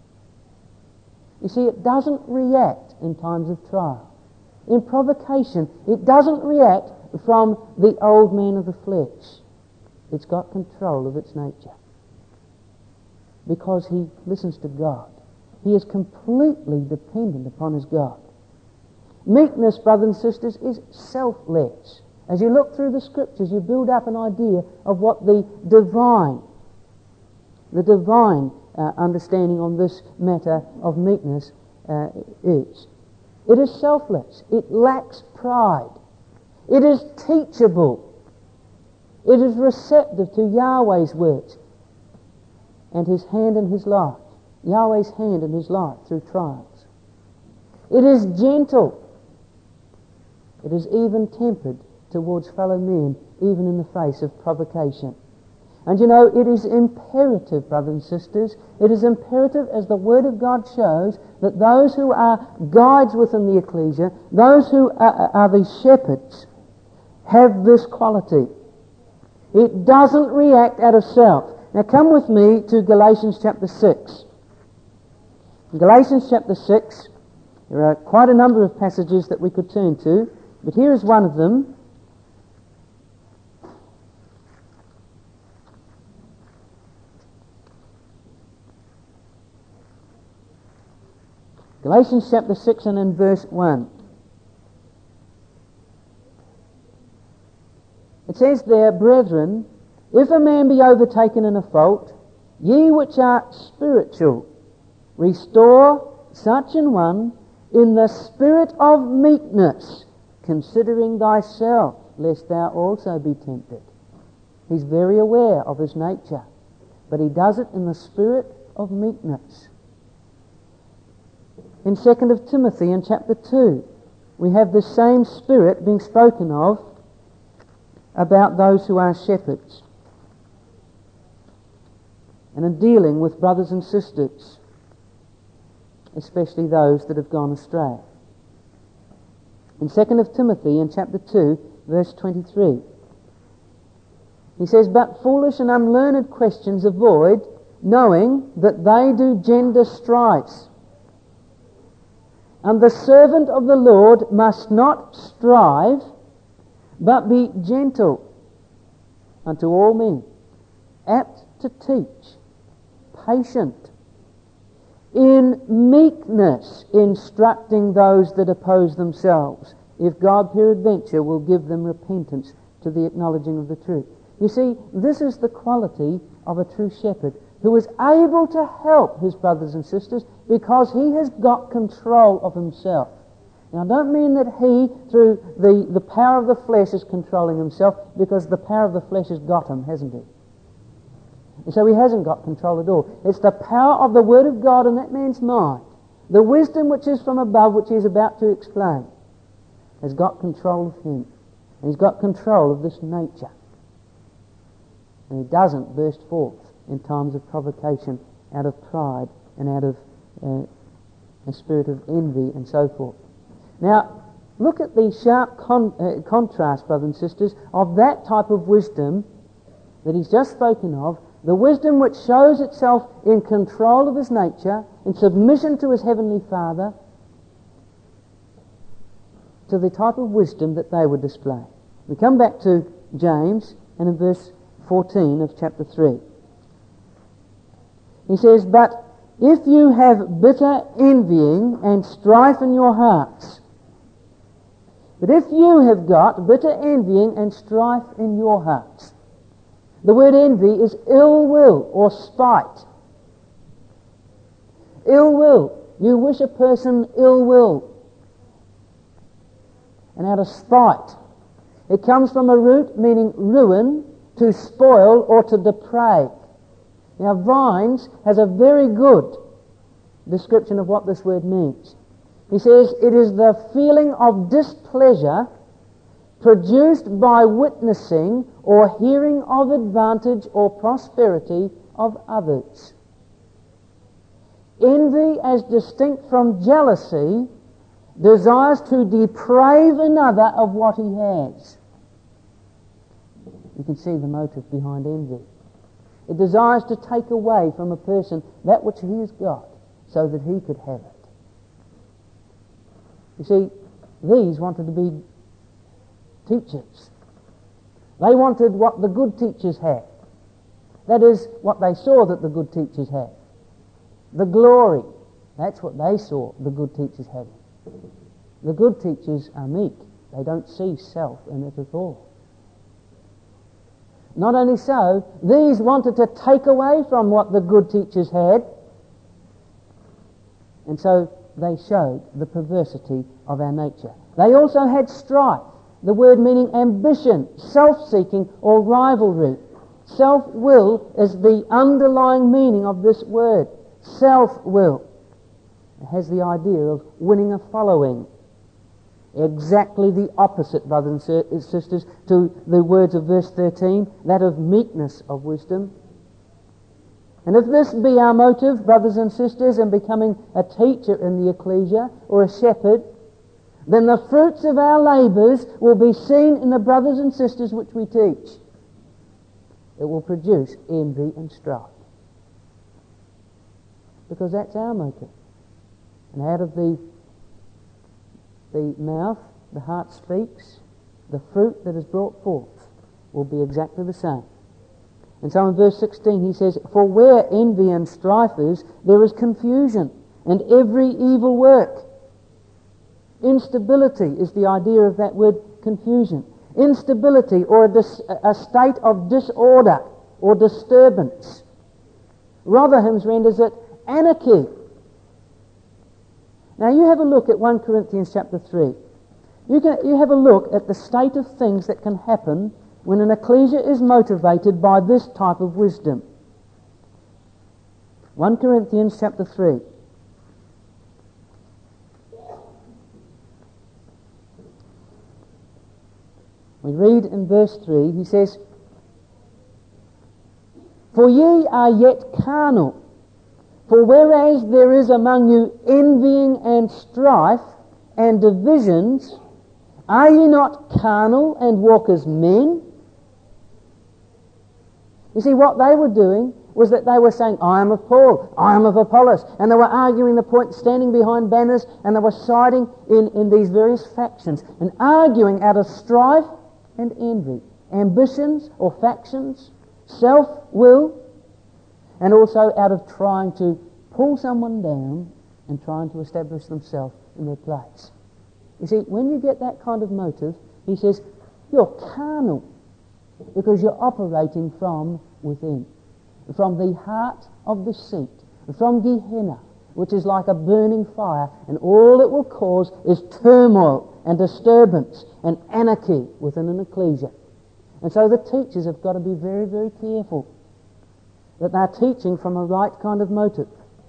You see, it doesn't react in times of trial. In provocation, it doesn't react from the old man of the flesh. It's got control of its nature, because he listens to God. He is completely dependent upon his God. Meekness, brothers and sisters, is selfless. As you look through the scriptures, you build up an idea of what the divine, the divine uh, understanding on this matter of meekness uh, is. It is selfless. It lacks pride. It is teachable. It is receptive to Yahweh's words and his hand in his life. Yahweh's hand in his life through trials. It is gentle. It is even tempered towards fellow men, even in the face of provocation. And you know, it is imperative, brothers and sisters, it is imperative, as the Word of God shows, that those who are guides within the ecclesia, those who are, are the shepherds, have this quality. It doesn't react out of self. Now come with me to Galatians chapter six. In Galatians chapter six, there are quite a number of passages that we could turn to, but here is one of them. Galatians chapter six and in verse one. It says there, "Brethren, if a man be overtaken in a fault, ye which are spiritual, restore such an one in the spirit of meekness, considering thyself, lest thou also be tempted." He's very aware of his nature, but he does it in the spirit of meekness. In Second of Timothy, in chapter two, we have the same spirit being spoken of about those who are shepherds, and in dealing with brothers and sisters, especially those that have gone astray. In Second of Timothy, in chapter two, verse twenty-three, he says, "But foolish and unlearned questions avoid, knowing that they do gender strifes. And the servant of the Lord must not strive, but be gentle unto all men, apt to teach, patient, in meekness instructing those that oppose themselves, if God peradventure will give them repentance to the acknowledging of the truth." You see, this is the quality of a true shepherd, who is able to help his brothers and sisters because he has got control of himself. Now, I don't mean that he, through the, the power of the flesh, is controlling himself, because the power of the flesh has got him, hasn't it? And so he hasn't got control at all. It's the power of the Word of God in that man's mind, the wisdom which is from above, which he is about to explain, has got control of him. And he's got control of this nature. And he doesn't burst forth in times of provocation out of pride and out of uh, a spirit of envy and so forth. Now, look at the sharp con- uh, contrast, brothers and sisters, of that type of wisdom that he's just spoken of, the wisdom which shows itself in control of his nature, in submission to his heavenly Father, to the type of wisdom that they would display. We come back to James, and in verse fourteen of chapter three. He says, "But if you have bitter envying and strife in your hearts, But if you have got bitter envying and strife in your hearts, the word envy is ill will or spite. Ill will. You wish a person ill will. And out of spite. It comes from a root meaning ruin, to spoil or to deprave. Now Vines has a very good description of what this word means. He says, it is the feeling of displeasure produced by witnessing or hearing of advantage or prosperity of others. Envy, as distinct from jealousy, desires to deprave another of what he has. You can see the motive behind envy. It desires to take away from a person that which he has got so that he could have it. You see, these wanted to be teachers. They wanted what the good teachers had. That is, what they saw that the good teachers had. The glory. That's what they saw the good teachers having. The good teachers are meek. They don't see self in it at all. Not only so, these wanted to take away from what the good teachers had, and so they showed the perversity of our nature. They also had strife, the word meaning ambition, self-seeking or rivalry. Self-will is the underlying meaning of this word. Self-will. It has the idea of winning a following. Exactly the opposite, brothers and sisters, to the words of verse thirteen, that of meekness of wisdom. And if this be our motive, brothers and sisters, in becoming a teacher in the ecclesia or a shepherd, then the fruits of our labours will be seen in the brothers and sisters which we teach. It will produce envy and strife. Because that's our motive. And out of the The mouth, the heart speaks, the fruit that is brought forth will be exactly the same. And so in verse sixteen he says, for where envy and strife is, there is confusion and every evil work. Instability is the idea of that word confusion. Instability or a, dis- a state of disorder or disturbance. Rotherham's renders it anarchy. Now you have a look at First Corinthians chapter three. You, can, you have a look at the state of things that can happen when an ecclesia is motivated by this type of wisdom. First Corinthians chapter three. We read in verse three, he says, for ye are yet carnal. For whereas there is among you envying and strife and divisions, are ye not carnal and walk as men? You see, what they were doing was that they were saying, I am of Paul, I am of Apollos, and they were arguing the point, standing behind banners, and they were siding in, in these various factions, and arguing out of strife and envy, ambitions or factions, self-will, and also out of trying to pull someone down and trying to establish themselves in their place. You see, when you get that kind of motive, he says, you're carnal, because you're operating from within, from the heart of the seat, from Gehenna, which is like a burning fire, and all it will cause is turmoil and disturbance and anarchy within an ecclesia. And so the teachers have got to be very, very careful that they're teaching from a right kind of motive.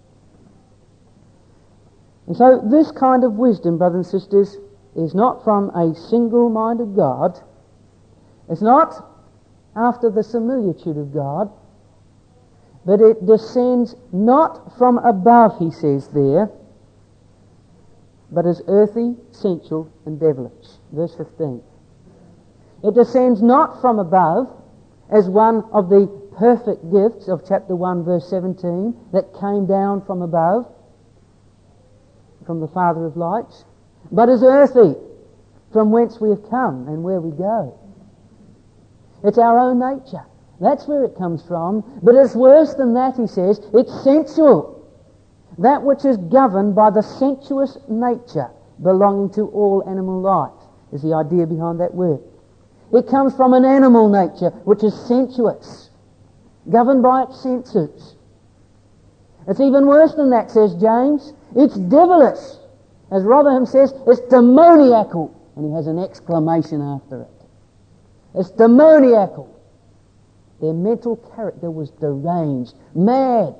And so this kind of wisdom, brothers and sisters, is not from a single-minded God. It's not after the similitude of God, but it descends not from above, he says there, but is earthy, sensual, and devilish. Verse fifteen. It descends not from above as one of the perfect gifts of chapter one, verse seventeen, that came down from above, from the Father of lights, but is earthy, from whence we have come and where we go. It's our own nature. That's where it comes from. But it's worse than that, he says. It's sensual. That which is governed by the sensuous nature belonging to all animal life. is the idea behind that word. It comes from an animal nature which is sensuous, governed by its senses. It's even worse than that, says James. It's devilish. As Rotherham says, it's demoniacal. And he has an exclamation after it. It's demoniacal. Their mental character was deranged, mad.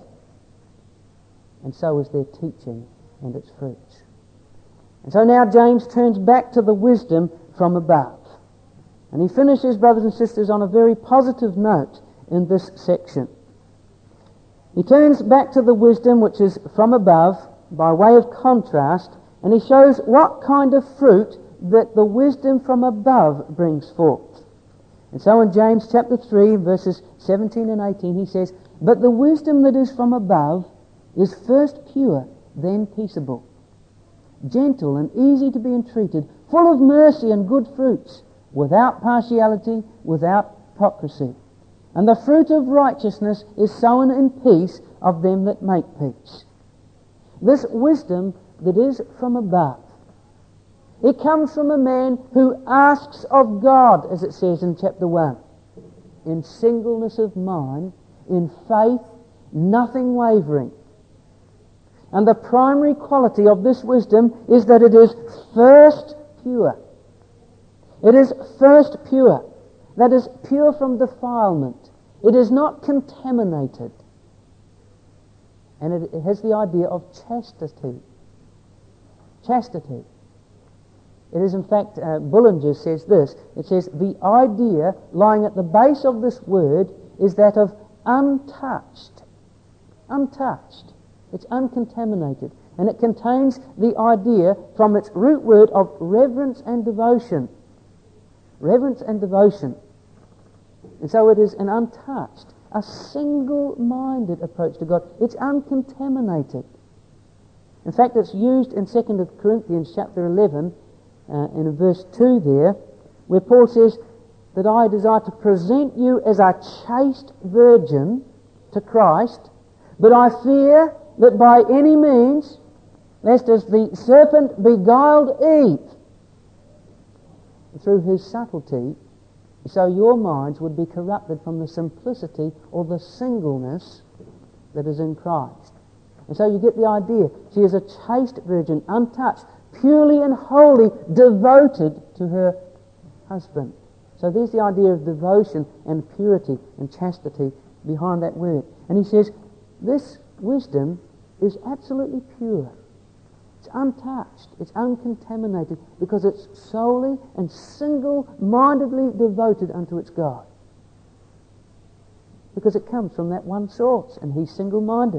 And so was their teaching and its fruits. And so now James turns back to the wisdom from above. And he finishes, brothers and sisters, on a very positive note in this section. He turns back to the wisdom which is from above by way of contrast, and he shows what kind of fruit that the wisdom from above brings forth. And so in James chapter three, verses seventeen and eighteen, he says, "But the wisdom that is from above is first pure, then peaceable, gentle and easy to be entreated, full of mercy and good fruits, without partiality, without hypocrisy. And the fruit of righteousness is sown in peace of them that make peace." This wisdom that is from above, it comes from a man who asks of God, as it says in chapter one, in singleness of mind, in faith, nothing wavering. And the primary quality of this wisdom is that it is first pure. It is first pure. That is, pure from defilement. It is not contaminated. And it, it has the idea of chastity. Chastity. It is, in fact, uh, Bullinger says this. It says, the idea lying at the base of this word is that of untouched. Untouched. It's uncontaminated. And it contains the idea from its root word of reverence and devotion. Reverence and devotion. And so it is an untouched, a single-minded approach to God. It's uncontaminated. In fact, it's used in Second Corinthians chapter eleven, uh, in verse two there, where Paul says that I desire to present you as a chaste virgin to Christ, but I fear that by any means, lest as the serpent beguiled Eve through his subtlety, so your minds would be corrupted from the simplicity or the singleness that is in Christ. And so you get the idea. She is a chaste virgin, untouched, purely and wholly devoted to her husband. So there's the idea of devotion and purity and chastity behind that word. And he says, this wisdom is absolutely pure. It's untouched. It's uncontaminated because it's solely and single-mindedly devoted unto its God. Because it comes from that one source, and he's single-minded.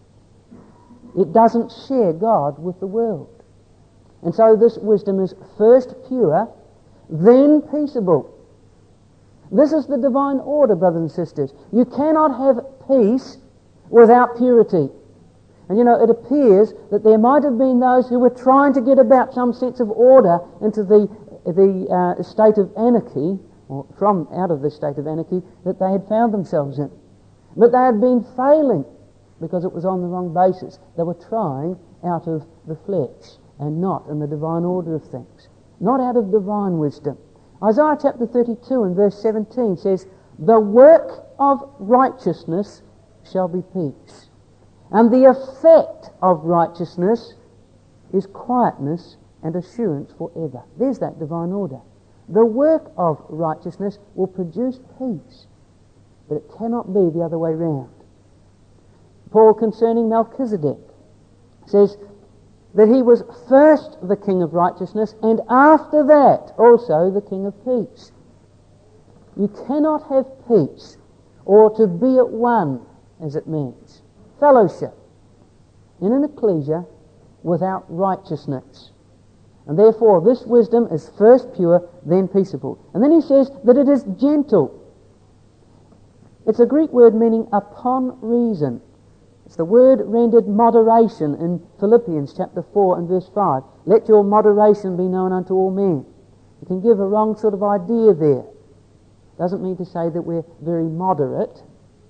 It doesn't share God with the world. And so this wisdom is first pure, then peaceable. This is the divine order, brothers and sisters. You cannot have peace without purity. And you know, it appears that there might have been those who were trying to get about some sense of order into the, the uh, state of anarchy, or from out of the state of anarchy that they had found themselves in. But they had been failing because it was on the wrong basis. They were trying out of the flesh and not in the divine order of things. Not out of divine wisdom. Isaiah chapter thirty-two and verse seventeen says, "The work of righteousness shall be peace. And the effect of righteousness is quietness and assurance forever." There's that divine order. The work of righteousness will produce peace, but it cannot be the other way round. Paul, concerning Melchizedek, says that he was first the king of righteousness and after that also the king of peace. You cannot have peace or to be at one, as it means, fellowship in an ecclesia without righteousness. And therefore this wisdom is first pure, then peaceable. And then he says that it is gentle. It's a Greek word meaning upon reason. It's the word rendered moderation in Philippians chapter four and verse five. Let your moderation be known unto all men. You can give a wrong sort of idea there. Doesn't mean to say that we're very moderate.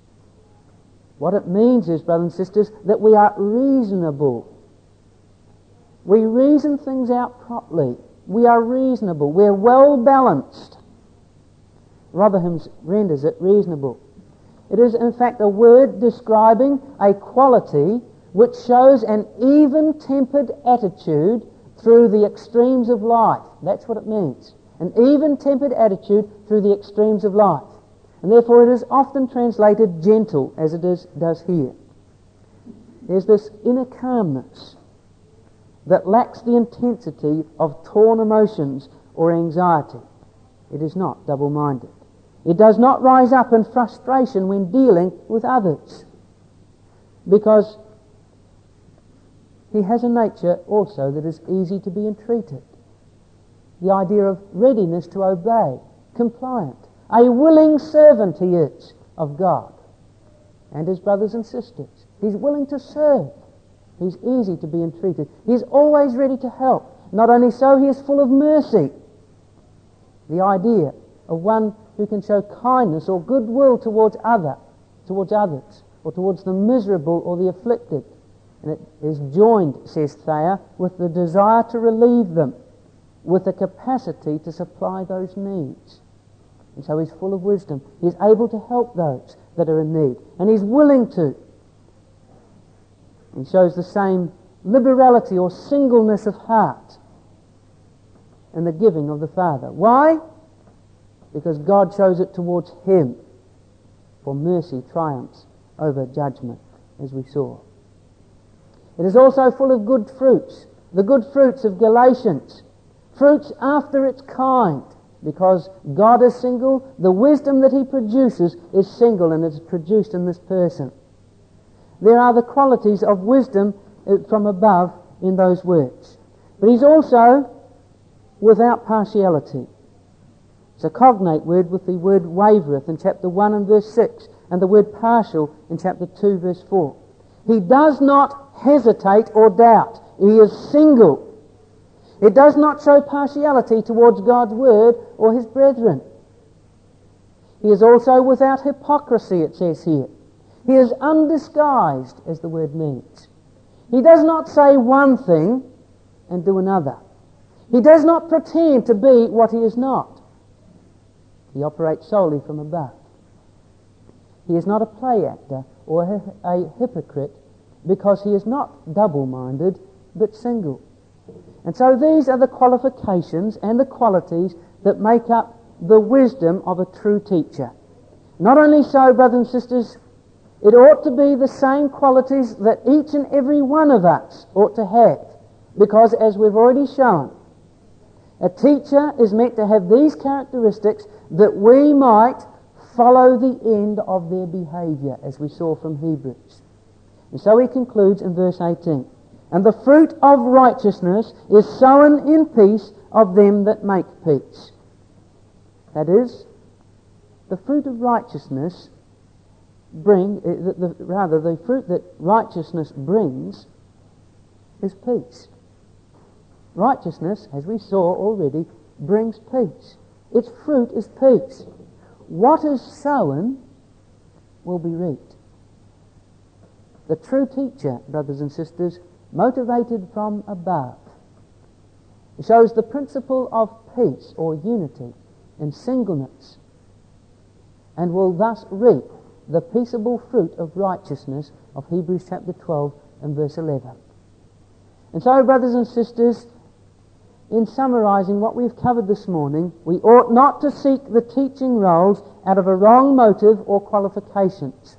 What it means is, brothers and sisters, that we are reasonable. We reason things out properly. We are reasonable. We're well balanced. Rotherham renders it reasonable. It is in fact a word describing a quality which shows an even-tempered attitude through the extremes of life. That's what it means. An even-tempered attitude through the extremes of life. And therefore it is often translated gentle, as it is, does here. There's this inner calmness that lacks the intensity of torn emotions or anxiety. It is not double-minded. It does not rise up in frustration when dealing with others, because he has a nature also that is easy to be entreated. The idea of readiness to obey, compliant, a willing servant he is of God and his brothers and sisters. He's willing to serve. He's easy to be entreated. He's always ready to help. Not only so, he is full of mercy. The idea of one who can show kindness or goodwill towards other, towards others, or towards the miserable or the afflicted. And it is joined, says Thayer, with the desire to relieve them, with the capacity to supply those needs. And so he's full of wisdom. He's able to help those that are in need. And he's willing to. He shows the same liberality or singleness of heart in the giving of the Father. Why? Because God shows it towards him. For mercy triumphs over judgment, as we saw. It is also full of good fruits, the good fruits of Galatians, fruits after its kind, because God is single, the wisdom that he produces is single and is produced in this person. There are the qualities of wisdom from above in those words. But he's also without partiality. It's a cognate word with the word wavereth in chapter one and verse six, and the word partial in chapter two verse four. He does not hesitate or doubt. He is single. It does not show partiality towards God's word or his brethren. He is also without hypocrisy, it says here. He is undisguised, as the word means. He does not say one thing and do another. He does not pretend to be what he is not. He operates solely from above. He is not a play actor or a hypocrite, because he is not double-minded but single. And so these are the qualifications and the qualities that make up the wisdom of a true teacher. Not only so, brothers and sisters, it ought to be the same qualities that each and every one of us ought to have, because as we've already shown, a teacher is meant to have these characteristics that we might follow the end of their behaviour, as we saw from Hebrews. And so he concludes in verse eighteen, and the fruit of righteousness is sown in peace of them that make peace. That is, the fruit of righteousness bring, uh, the, the, rather the fruit that righteousness brings is peace. Righteousness, as we saw already, brings peace. Its fruit is peace. What is sown will be reaped. The true teacher, brothers and sisters, motivated from above, shows the principle of peace or unity in singleness, and will thus reap the peaceable fruit of righteousness of Hebrews chapter twelve and verse eleven. And so, brothers and sisters, in summarising what we've covered this morning, we ought not to seek the teaching roles out of a wrong motive or qualifications.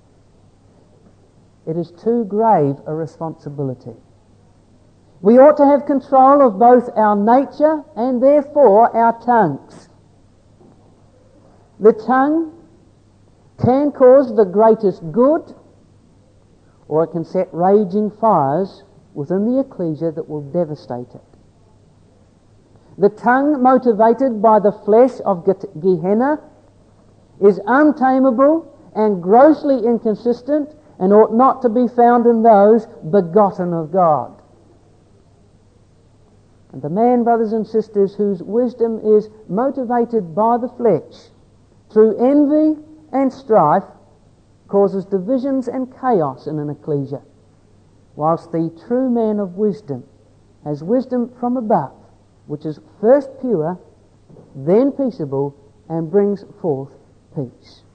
It is too grave a responsibility. We ought to have control of both our nature and therefore our tongues. The tongue can cause the greatest good, or it can set raging fires within the ecclesia that will devastate it. The tongue, motivated by the flesh of Gehenna, is untamable and grossly inconsistent, and ought not to be found in those begotten of God. And the man, brothers and sisters, whose wisdom is motivated by the flesh, through envy and strife, causes divisions and chaos in an ecclesia, whilst the true man of wisdom has wisdom from above, which is first pure, then peaceable, and brings forth peace.